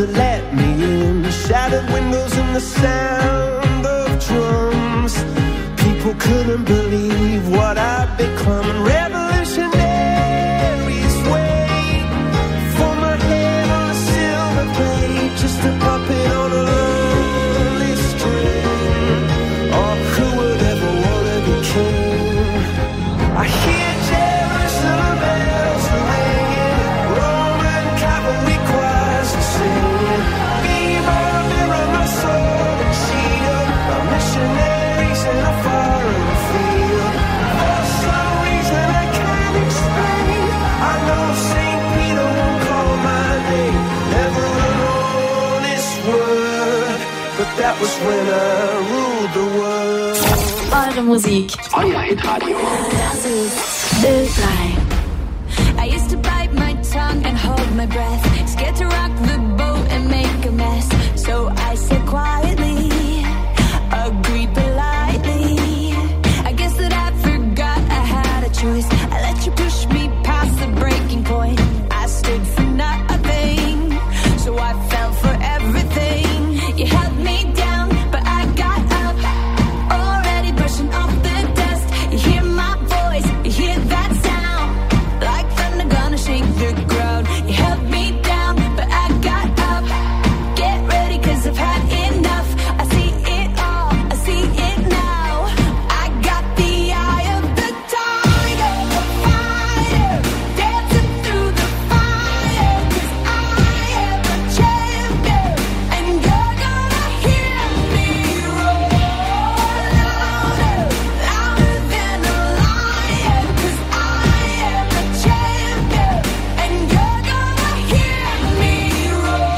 to let me in. Shattered windows and the sound of drums. People couldn't believe what I'd become. Revolutionaries wait for my head on a silver plate, just a puppet on a lonely string. Oh, who would ever want to be king? I hear Jerusalem bells ringing, Roman cavalry choirs singing. Viva, mirror my soul and shield, a missionaries in a foreign field. For some reason I can't explain, I know Saint Peter won't call my name. Never an honest word, but that was when I ruled the world. Eure Musik. Euer Hitradio. Das ist Ö drei. I used to bite my tongue and hold my breath, scared to rock the boat and make a mess. So I said quietly, agreed politely. I guess that I forgot I had a choice. I let you push me past the breaking point. I stood for nothing, so I fell for everything. You held me down, but I got up, already brushing off the dust. You hear my voice, you hear that sound, like thunder gonna shake the ground. You held me down, but I got up. Get ready, cause I've had enough. I see it all, I see it now. I got the eye of the tiger, the fighter, dancing through the fire. Cause I am a champion, and you're gonna hear me roar louder, louder than a lion. Cause I am a champion, and you're gonna hear me roar.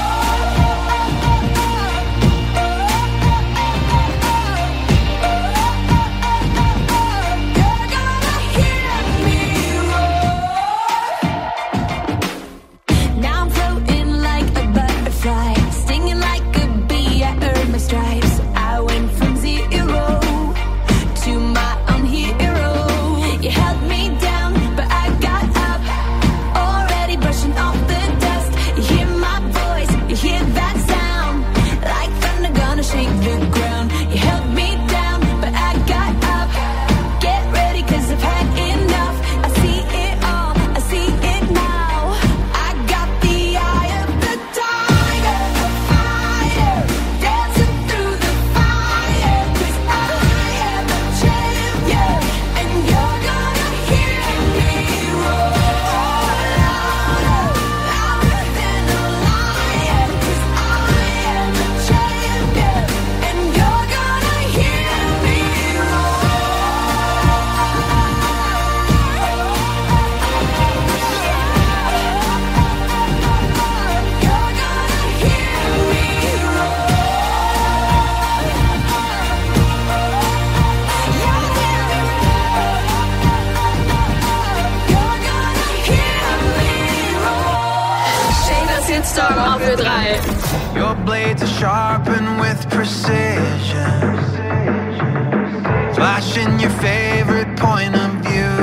Now I'm floating like a butterfly, stinging like a bee. I earned my stripes. I went from zero to my own hero. You held me down, but I got up, already brushing off the dust. You hear my voice, you hear that sound, like thunder gonna shake the ground. You held me down, but I got up. Get ready, cause I've had enough. I see it all, I see it now. I got the eye of the tiger, the fighter, dancing through the fire. Cause I am a champion, and you're gonna hear me roar louder, louder than a lion. Cause I am a champion, and you're gonna hear me roar. Shader's Hitsong auf Ö drei. Your blades are sharpened with precision, flashing your favorite point of view.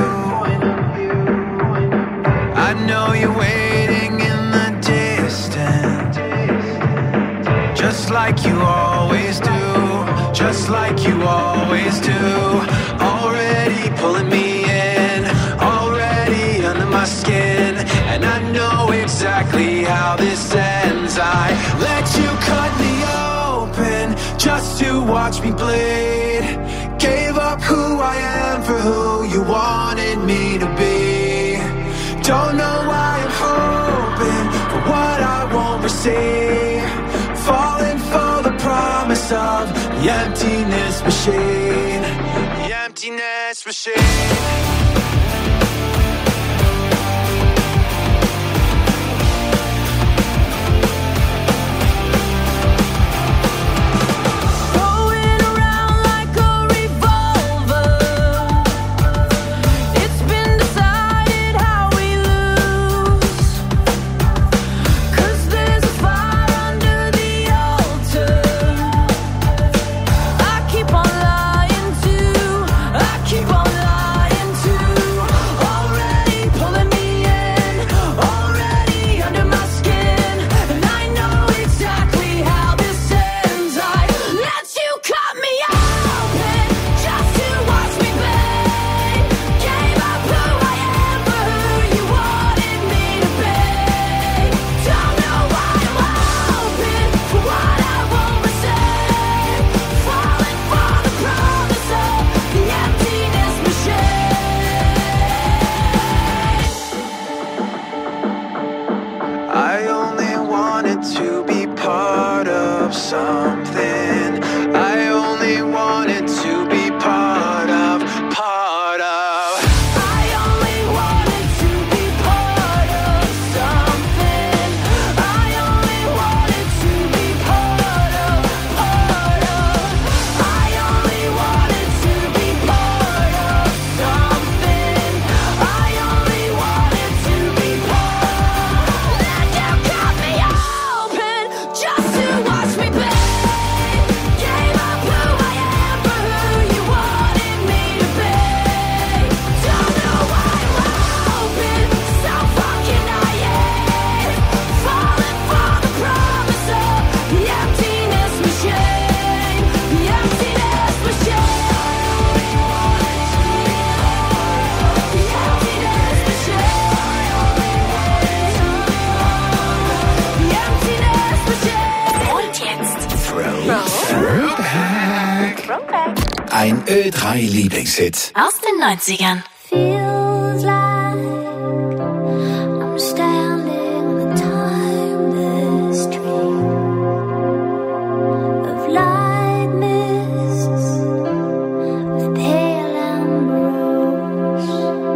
I know you're waiting in the distance, just like you always do, just like you always do. Already pulling me in, already under my skin, and I know exactly how this ends. I let you cut me open just to watch me bleed. Gave up who I am for who you wanted me to be. Don't know why I'm hoping for what I won't receive. Falling for the promise of the emptiness machine. The emptiness machine. Going around like a revolver. It's been decided how we lose. 'Cause there's a fire under the altar. I keep on lying to, I keep on lying to. Ein Ö drei Lieblingshit. Aus den neunzigern. Feels like I'm standing in a timeless dream of light mists with pale ambrose.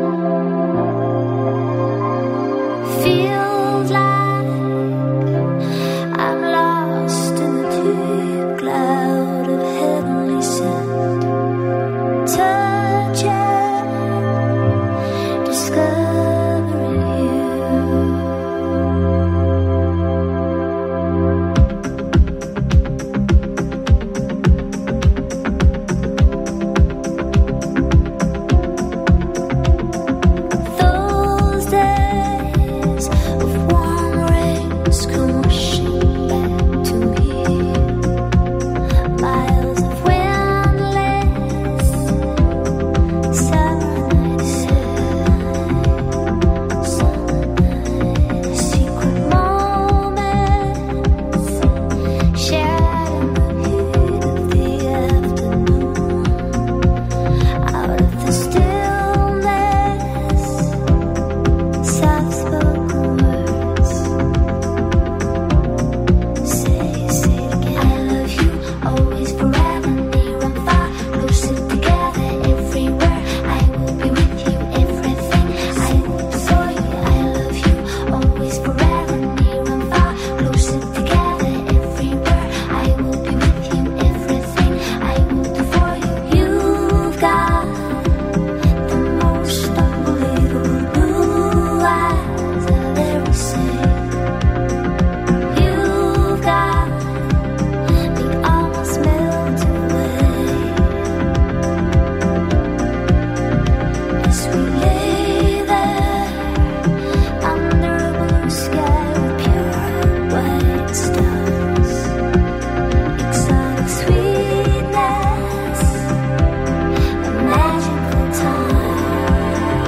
Feels like I'm lost in the deep cloud of heavenly scent. Touching, discovering you. Those days of warm rains come rushing back to me. Miles of windless summer nights, summer nights, secret moments shared in the heat of the afternoon. Out of the stillness, soft-spoken words. Say, say it again. I love you, always, forever, near and far, closer together, everywhere. I will be with you, everything I will do for you. I love you, always, forever, near and far, closer together, everywhere. I will be with you, everything I will do for you. You've got the most unbelievable blue eyes I've ever seen. You've got me almost melt away as we lay there under a blue sky with pure white stars. Exotic sweetness, a magical time.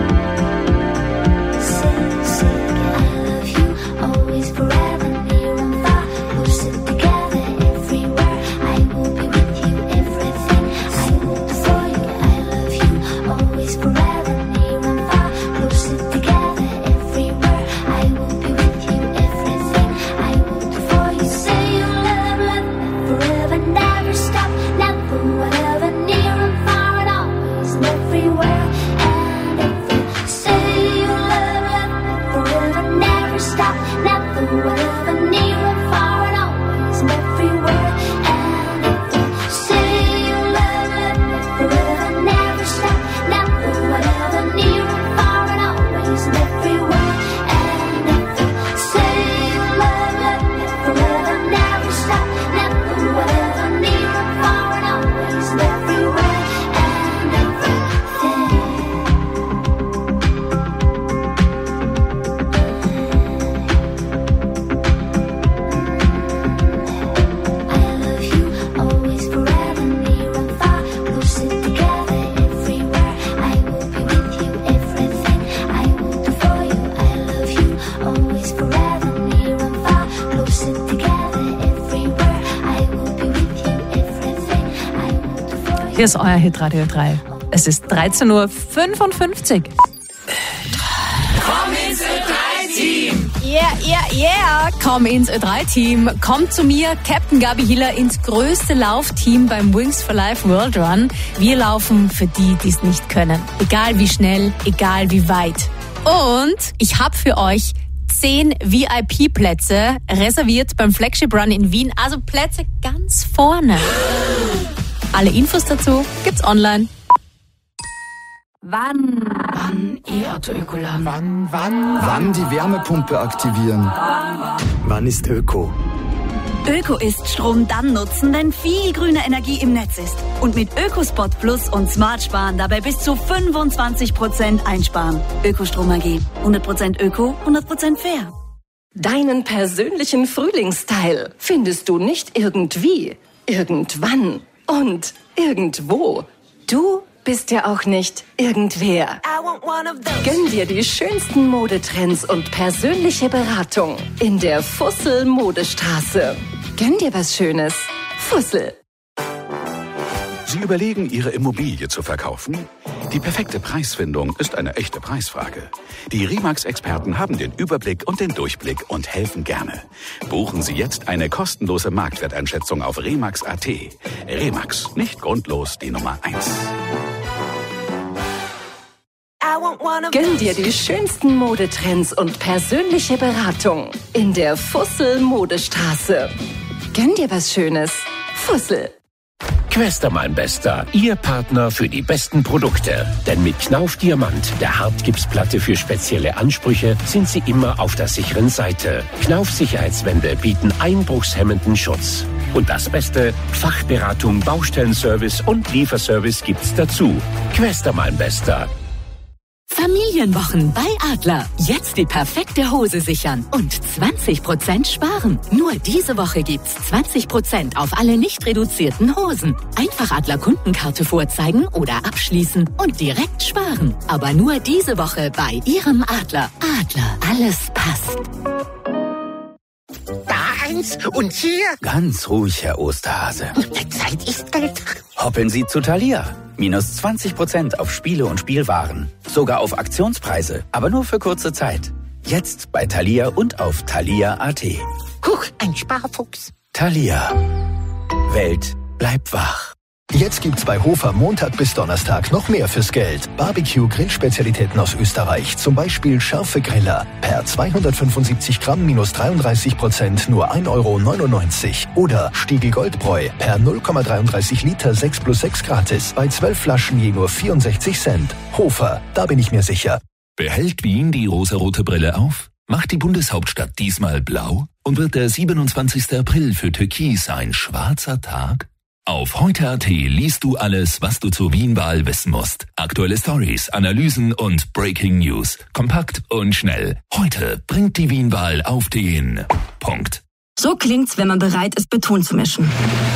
Say, say it again. I love you, always, forever, near and far, closer together, everywhere. I will be with you, everything I will do for you. I love you, always, forever, near and far, closer together, everywhere. I will be with you, everything I will do for you. Say you love, love me forever, never stop, never, whatever, near and far, and always, and everywhere and ever. Say you love, love me forever, never stop, never, whatever, near and far, and always, and everywhere and ever. Say you love, love me forever, never stop, never, whatever, near and far, and always, and everywhere and ever. Say you love, love me forever, never stop, never, whatever, near and far, and always, and everywhere and everything. I love you, always, forever, near and far, closer together, everywhere. I will be with you, everything I will do for you. I love you, always, forever, near and far, closer together, everywhere. I will be with you, everything I will do for you. Hier ist euer Hit Radio drei. Es ist dreizehn Uhr fünfundfünfzig. Komm ins Ö drei Team! Yeah, yeah, yeah! Komm ins Ö drei Team. Kommt zu mir, Captain Gabi Hiller, ins größte Laufteam beim Wings for Life World Run. Wir laufen für die, die es nicht können. Egal wie schnell, egal wie weit. Und ich habe für euch zehn V I P-Plätze reserviert beim Flagship Run in Wien. Also Plätze ganz vorne. Alle Infos dazu gibt's online. Wann? Wann E-Auto Ökoladen? Wann, wann, wann die Wärmepumpe aktivieren? Wann ist Öko? Öko ist Strom dann nutzen, wenn viel grüne Energie im Netz ist. Und mit Ökospot Plus und Smart Sparen dabei bis zu fünfundzwanzig Prozent einsparen. Ökostrom A G. hundert Prozent Öko, hundert Prozent fair. Deinen persönlichen Frühlingsstyle findest du nicht irgendwie, irgendwann und irgendwo. Du bist ja auch nicht irgendwer. Gönn dir die schönsten Modetrends und persönliche Beratung in der Fussel Modestraße. Gönn dir was Schönes. Fussel. Sie überlegen, Ihre Immobilie zu verkaufen? Die perfekte Preisfindung ist eine echte Preisfrage. Die Remax-Experten haben den Überblick und den Durchblick und helfen gerne. Buchen Sie jetzt eine kostenlose Marktwerteinschätzung auf remax punkt at. Remax, nicht grundlos die Nummer eins. Gönn dir die schönsten Modetrends und persönliche Beratung in der Fussel Modestraße. Gönn dir was Schönes. Fussel. Quester, mein Bester, Ihr Partner für die besten Produkte. Denn mit Knauf Diamant, der Hartgipsplatte für spezielle Ansprüche, sind Sie immer auf der sicheren Seite. Knauf Sicherheitswände bieten einbruchshemmenden Schutz. Und das Beste, Fachberatung, Baustellenservice und Lieferservice gibt's dazu. Quester, mein Bester. Familienwochen bei Adler. Jetzt die perfekte Hose sichern und zwanzig Prozent sparen. Nur diese Woche gibt's zwanzig Prozent auf alle nicht reduzierten Hosen. Einfach Adler Kundenkarte vorzeigen oder abschließen und direkt sparen. Aber nur diese Woche bei Ihrem Adler. Adler, alles passt. Da eins und hier. Ganz ruhig, Herr Osterhase. Die Zeit ist Geld. Hoppeln Sie zu Thalia. Minus zwanzig Prozent auf Spiele und Spielwaren. Sogar auf Aktionspreise, aber nur für kurze Zeit. Jetzt bei Thalia und auf thalia punkt at. Huch, ein Sparfuchs. Thalia. Welt bleibt wach. Jetzt gibt's bei Hofer Montag bis Donnerstag noch mehr fürs Geld. Barbecue-Grillspezialitäten aus Österreich, zum Beispiel scharfe Griller. Per zweihundertfünfundsiebzig Gramm minus dreiunddreißig Prozent nur ein Euro neunundneunzig. Oder Stiegel Goldbräu per null Komma dreiunddreißig Liter sechs plus sechs gratis. Bei zwölf Flaschen je nur vierundsechzig Cent. Hofer, da bin ich mir sicher. Behält Wien die rosarote Brille auf? Macht die Bundeshauptstadt diesmal blau? Und wird der siebenundzwanzigster April für Türkis ein schwarzer Tag? Auf heute punkt at liest du alles, was du zur Wien-Wahl wissen musst. Aktuelle Stories, Analysen und Breaking News. Kompakt und schnell. Heute bringt die Wien-Wahl auf den Punkt. So klingt's, wenn man bereit ist, Beton zu mischen.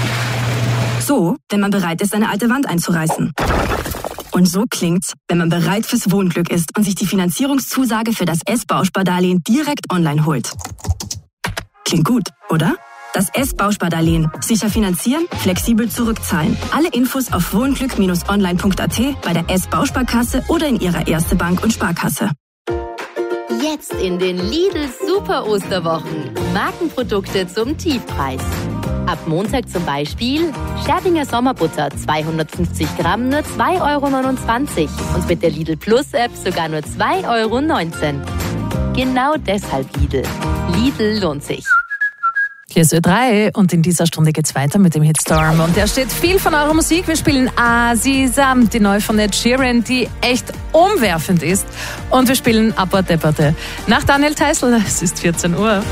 So, wenn man bereit ist, eine alte Wand einzureißen. Und so klingt's, wenn man bereit fürs Wohnglück ist und sich die Finanzierungszusage für das S-Bauspardarlehen direkt online holt. Klingt gut, oder? Das S-Bauspardarlehen. Sicher finanzieren, flexibel zurückzahlen. Alle Infos auf wohnglück Bindestrich online Punkt at, bei der S-Bausparkasse oder in Ihrer Erste Bank und Sparkasse. Jetzt in den Lidl Super Osterwochen. Markenprodukte zum Tiefpreis. Ab Montag zum Beispiel Scherbinger Sommerbutter zweihundertfünfzig Gramm nur zwei Euro neunundzwanzig und mit der Lidl Plus App sogar nur zwei Euro neunzehn. Genau deshalb Lidl. Lidl lohnt sich. Hier ist Ö drei und in dieser Stunde geht's weiter mit dem Hitstorm. Und da steht viel von eurer Musik. Wir spielen Asisam, die neue von Ed Sheeran, die echt umwerfend ist. Und wir spielen Abba Depperte. Nach Daniel Teisel, es ist vierzehn Uhr.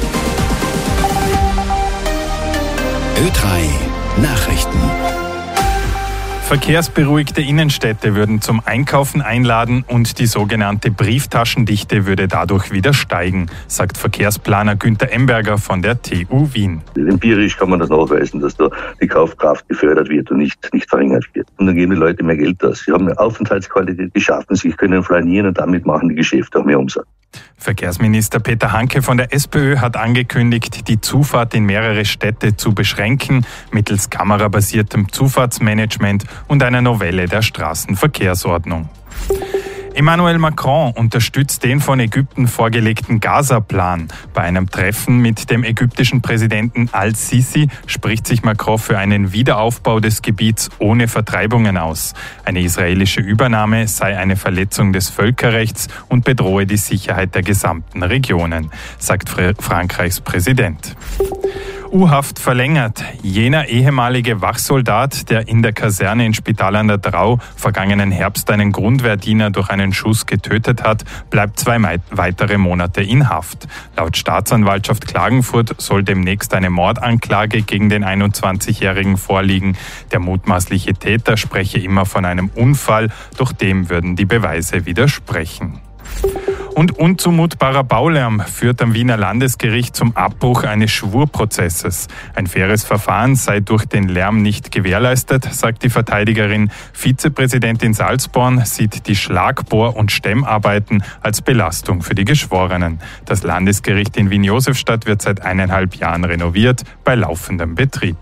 Ö drei Nachrichten. Verkehrsberuhigte Innenstädte würden zum Einkaufen einladen und die sogenannte Brieftaschendichte würde dadurch wieder steigen, sagt Verkehrsplaner Günther Emberger von der T U Wien. Empirisch kann man das nachweisen, dass da die Kaufkraft gefördert wird und nicht, nicht verringert wird. Und dann geben die Leute mehr Geld aus. Sie haben eine Aufenthaltsqualität geschaffen, sie können flanieren und damit machen die Geschäfte auch mehr Umsatz. Verkehrsminister Peter Hanke von der SPÖ hat angekündigt, die Zufahrt in mehrere Städte zu beschränken, mittels kamerabasiertem Zufahrtsmanagement und einer Novelle der Straßenverkehrsordnung. Emmanuel Macron unterstützt den von Ägypten vorgelegten Gaza-Plan. Bei einem Treffen mit dem ägyptischen Präsidenten al-Sisi spricht sich Macron für einen Wiederaufbau des Gebiets ohne Vertreibungen aus. Eine israelische Übernahme sei eine Verletzung des Völkerrechts und bedrohe die Sicherheit der gesamten Regionen, sagt Frankreichs Präsident. U-Haft verlängert. Jener ehemalige Wachsoldat, der in der Kaserne in Spital an der Drau vergangenen Herbst einen Grundwehrdiener durch einen Schuss getötet hat, bleibt zwei weitere Monate in Haft. Laut Staatsanwaltschaft Klagenfurt soll demnächst eine Mordanklage gegen den einundzwanzigjährigen vorliegen. Der mutmaßliche Täter spreche immer von einem Unfall, doch dem würden die Beweise widersprechen. Und unzumutbarer Baulärm führt am Wiener Landesgericht zum Abbruch eines Schwurprozesses. Ein faires Verfahren sei durch den Lärm nicht gewährleistet, sagt die Verteidigerin. Vizepräsidentin Salzborn sieht die Schlagbohr- und Stemmarbeiten als Belastung für die Geschworenen. Das Landesgericht in Wien-Josefstadt wird seit eineinhalb Jahren renoviert, bei laufendem Betrieb.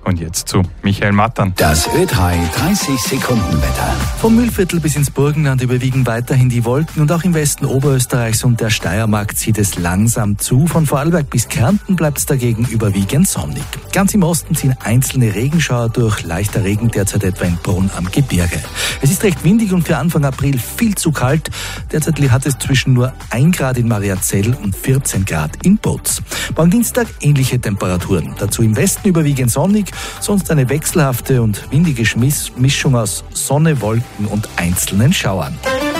Und jetzt zu Michael Mattern. Das Ö drei dreißig Sekunden Wetter. Vom Mühlviertel bis ins Burgenland überwiegen weiterhin die Wolken und auch im Westen Oberösterreichs und der Steiermark zieht es langsam zu. Von Vorarlberg bis Kärnten bleibt es dagegen überwiegend sonnig. Ganz im Osten ziehen einzelne Regenschauer durch, leichter Regen derzeit etwa in Brunn am Gebirge. Es ist recht windig und für Anfang April viel zu kalt. Derzeit hat es zwischen nur ein Grad in Mariazell und vierzehn Grad in Boz. Morgen Dienstag ähnliche Temperaturen. Dazu im Westen überwiegend sonnig, sonst eine wechselhafte und windige Mischung aus Sonne, Wolken und einzelnen Schauern.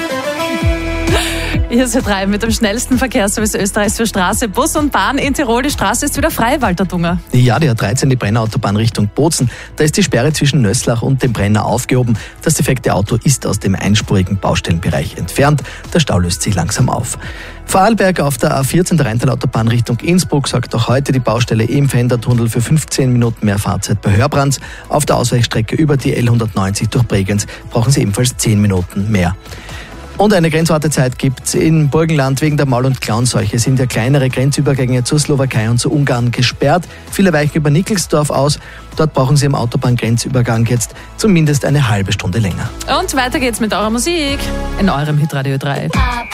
Hier ist Ö drei mit dem schnellsten Verkehrsservice Österreichs für Straße, Bus und Bahn in Tirol. Die Straße ist wieder frei, Walter Dunger. Ja, die A dreizehn, die Brennerautobahn Richtung Bozen. Da ist die Sperre zwischen Nöslach und dem Brenner aufgehoben. Das defekte Auto ist aus dem einspurigen Baustellenbereich entfernt. Der Stau löst sich langsam auf. Vorarlberg auf der A vierzehn, der Rheintal-Autobahn Richtung Innsbruck, sorgt auch heute die Baustelle im Fendertunnel für fünfzehn Minuten mehr Fahrzeit bei Hörbrands. Auf der Ausweichstrecke über die L hundertneunzig durch Bregenz brauchen Sie ebenfalls zehn Minuten mehr. Und eine Grenzwartezeit gibt's in Burgenland wegen der Maul- und Klauenseuche. Sind ja kleinere Grenzübergänge zur Slowakei und zu Ungarn gesperrt. Viele weichen über Nickelsdorf aus. Dort brauchen Sie im Autobahngrenzübergang jetzt zumindest eine halbe Stunde länger. Und weiter geht's mit eurer Musik in eurem Hitradio drei.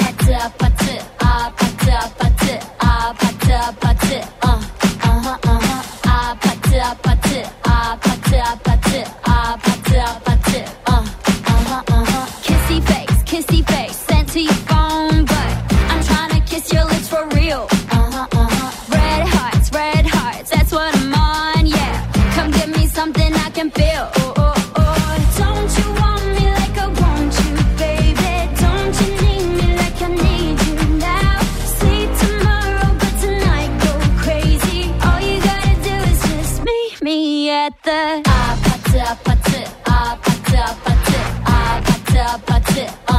Kissy face sent to your phone, but I'm trying to kiss your lips for real. Uh-huh, uh-huh. Red hearts, red hearts, that's what I'm on, yeah. Come give me something I can feel. Oh, oh, oh. Don't you want me like I want you, baby? Don't you need me like I need you now? Sleep tomorrow, but tonight go crazy. All you gotta do is just meet me at the ah, pata, pata, ah, pata, pata, ah, pata, pata, uh.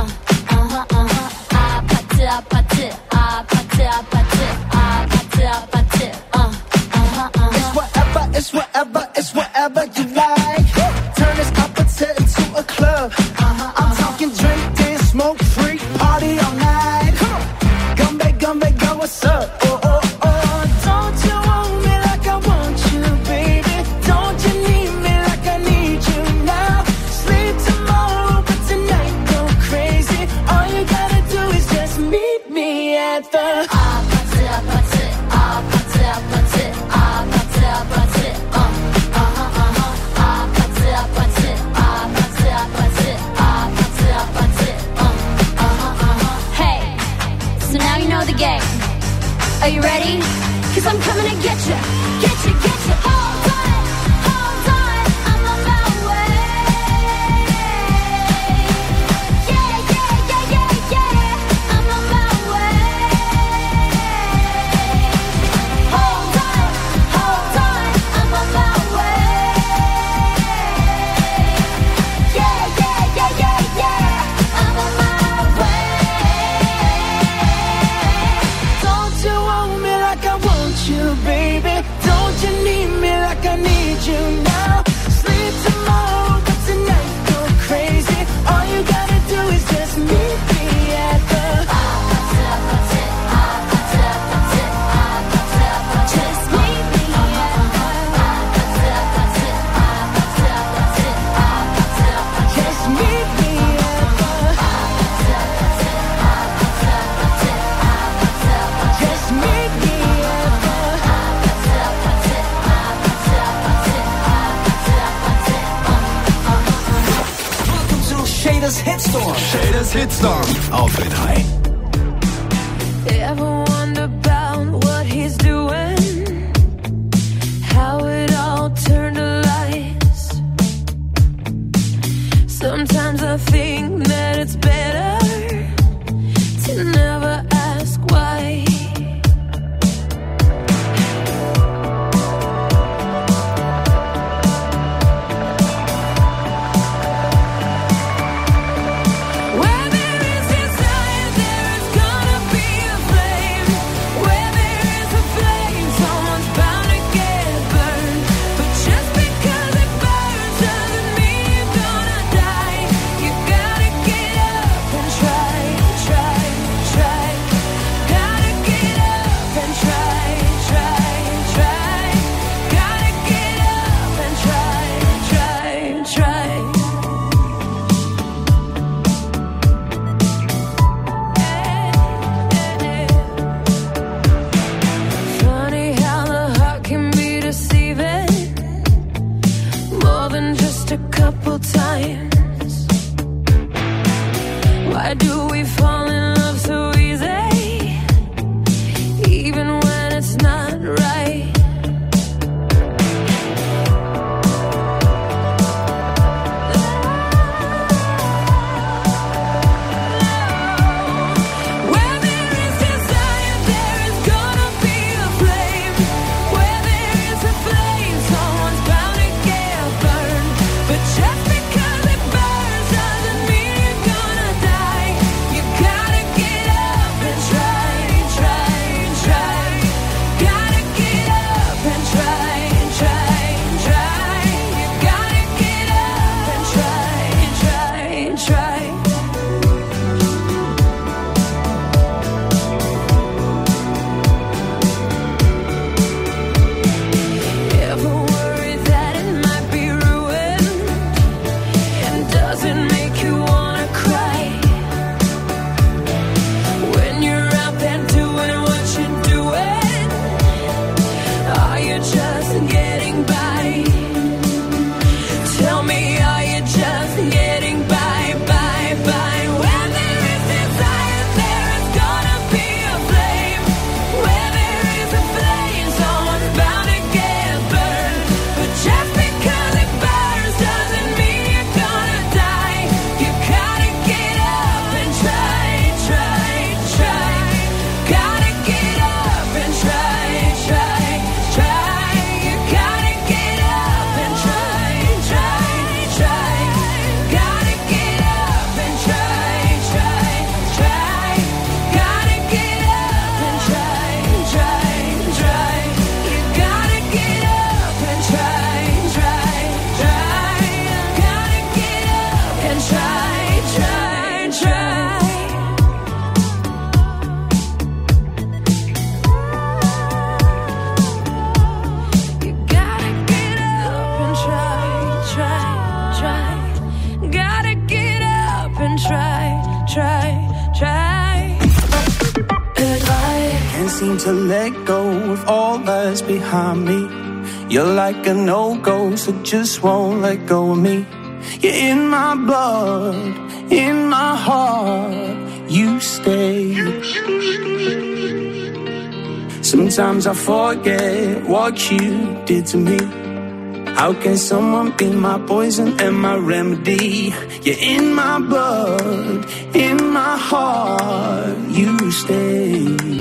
It's whatever, it's whatever you like. Turn this opposite into a club. Uh-huh, I'm talking drink, dance, smoke, freak, party all night. Come on, Gumbe, Gumbe, go, what's up? Oh, oh, oh. Don't you want me like I want you, baby? Don't you need me like I need you now? Sleep tomorrow, but tonight go crazy. All you gotta do is just meet me at the ah, pata, pata, ah, pata, pata, ah, pata, pata. The game. Are you ready? Cause I'm coming to get you, get you, get you. Hold on, hold on, I'm on my way. Yeah, yeah, yeah, yeah, yeah, I'm on my way. Hold on, hold on, I'm on my way. Yeah, yeah, yeah, yeah, yeah, I'm on my way. You, baby, don't you need me like I need you now? Sleep tomorrow, but tonight go crazy. All you gotta do is just meet me at the just meet me at just meet me at just meet me. Shaders Hitstorm. Shaders Hitstorm auf Ö drei. Ever wonder about what he's doing? How it all turned to lies. Sometimes I think that it's better to never ask why. fall in love so easy, even when it's not right. Where there is desire, there is gonna be a flame. Where there is a flame, someone's bound to get burned. But just because it burns doesn't mean you're gonna die. You gotta get up and try, try, try. Gotta get up and try, try, try. You gotta get up and try, try, try. Ever worried that it might be ruined? And does it make you wanna cry? When you're out there doing what you're doing, are you just getting by? Tell me, are you just getting by, by, by? When there is desire, there is gonna be a flame. Where there is a flame, someone's bound to get burned. But just because it burns doesn't mean you're gonna die. You gotta get up and try, try, try. Gotta get up and try, try, try. You gotta get up and try, try, try. Gotta get up and try, try, try. Gotta get up and try, try, try. You gotta get up and try, try, try. Gotta get up and try, try, try. You gotta get up and try, try, try. Gotta get up and try, try, try. Can't seem to let go of all that's behind me. You're like a no-go, so just won't let go of me. You're in my blood, in my heart, you stay. Sometimes I forget what you did to me. How can someone be my poison and my remedy? You're in my blood, in my heart.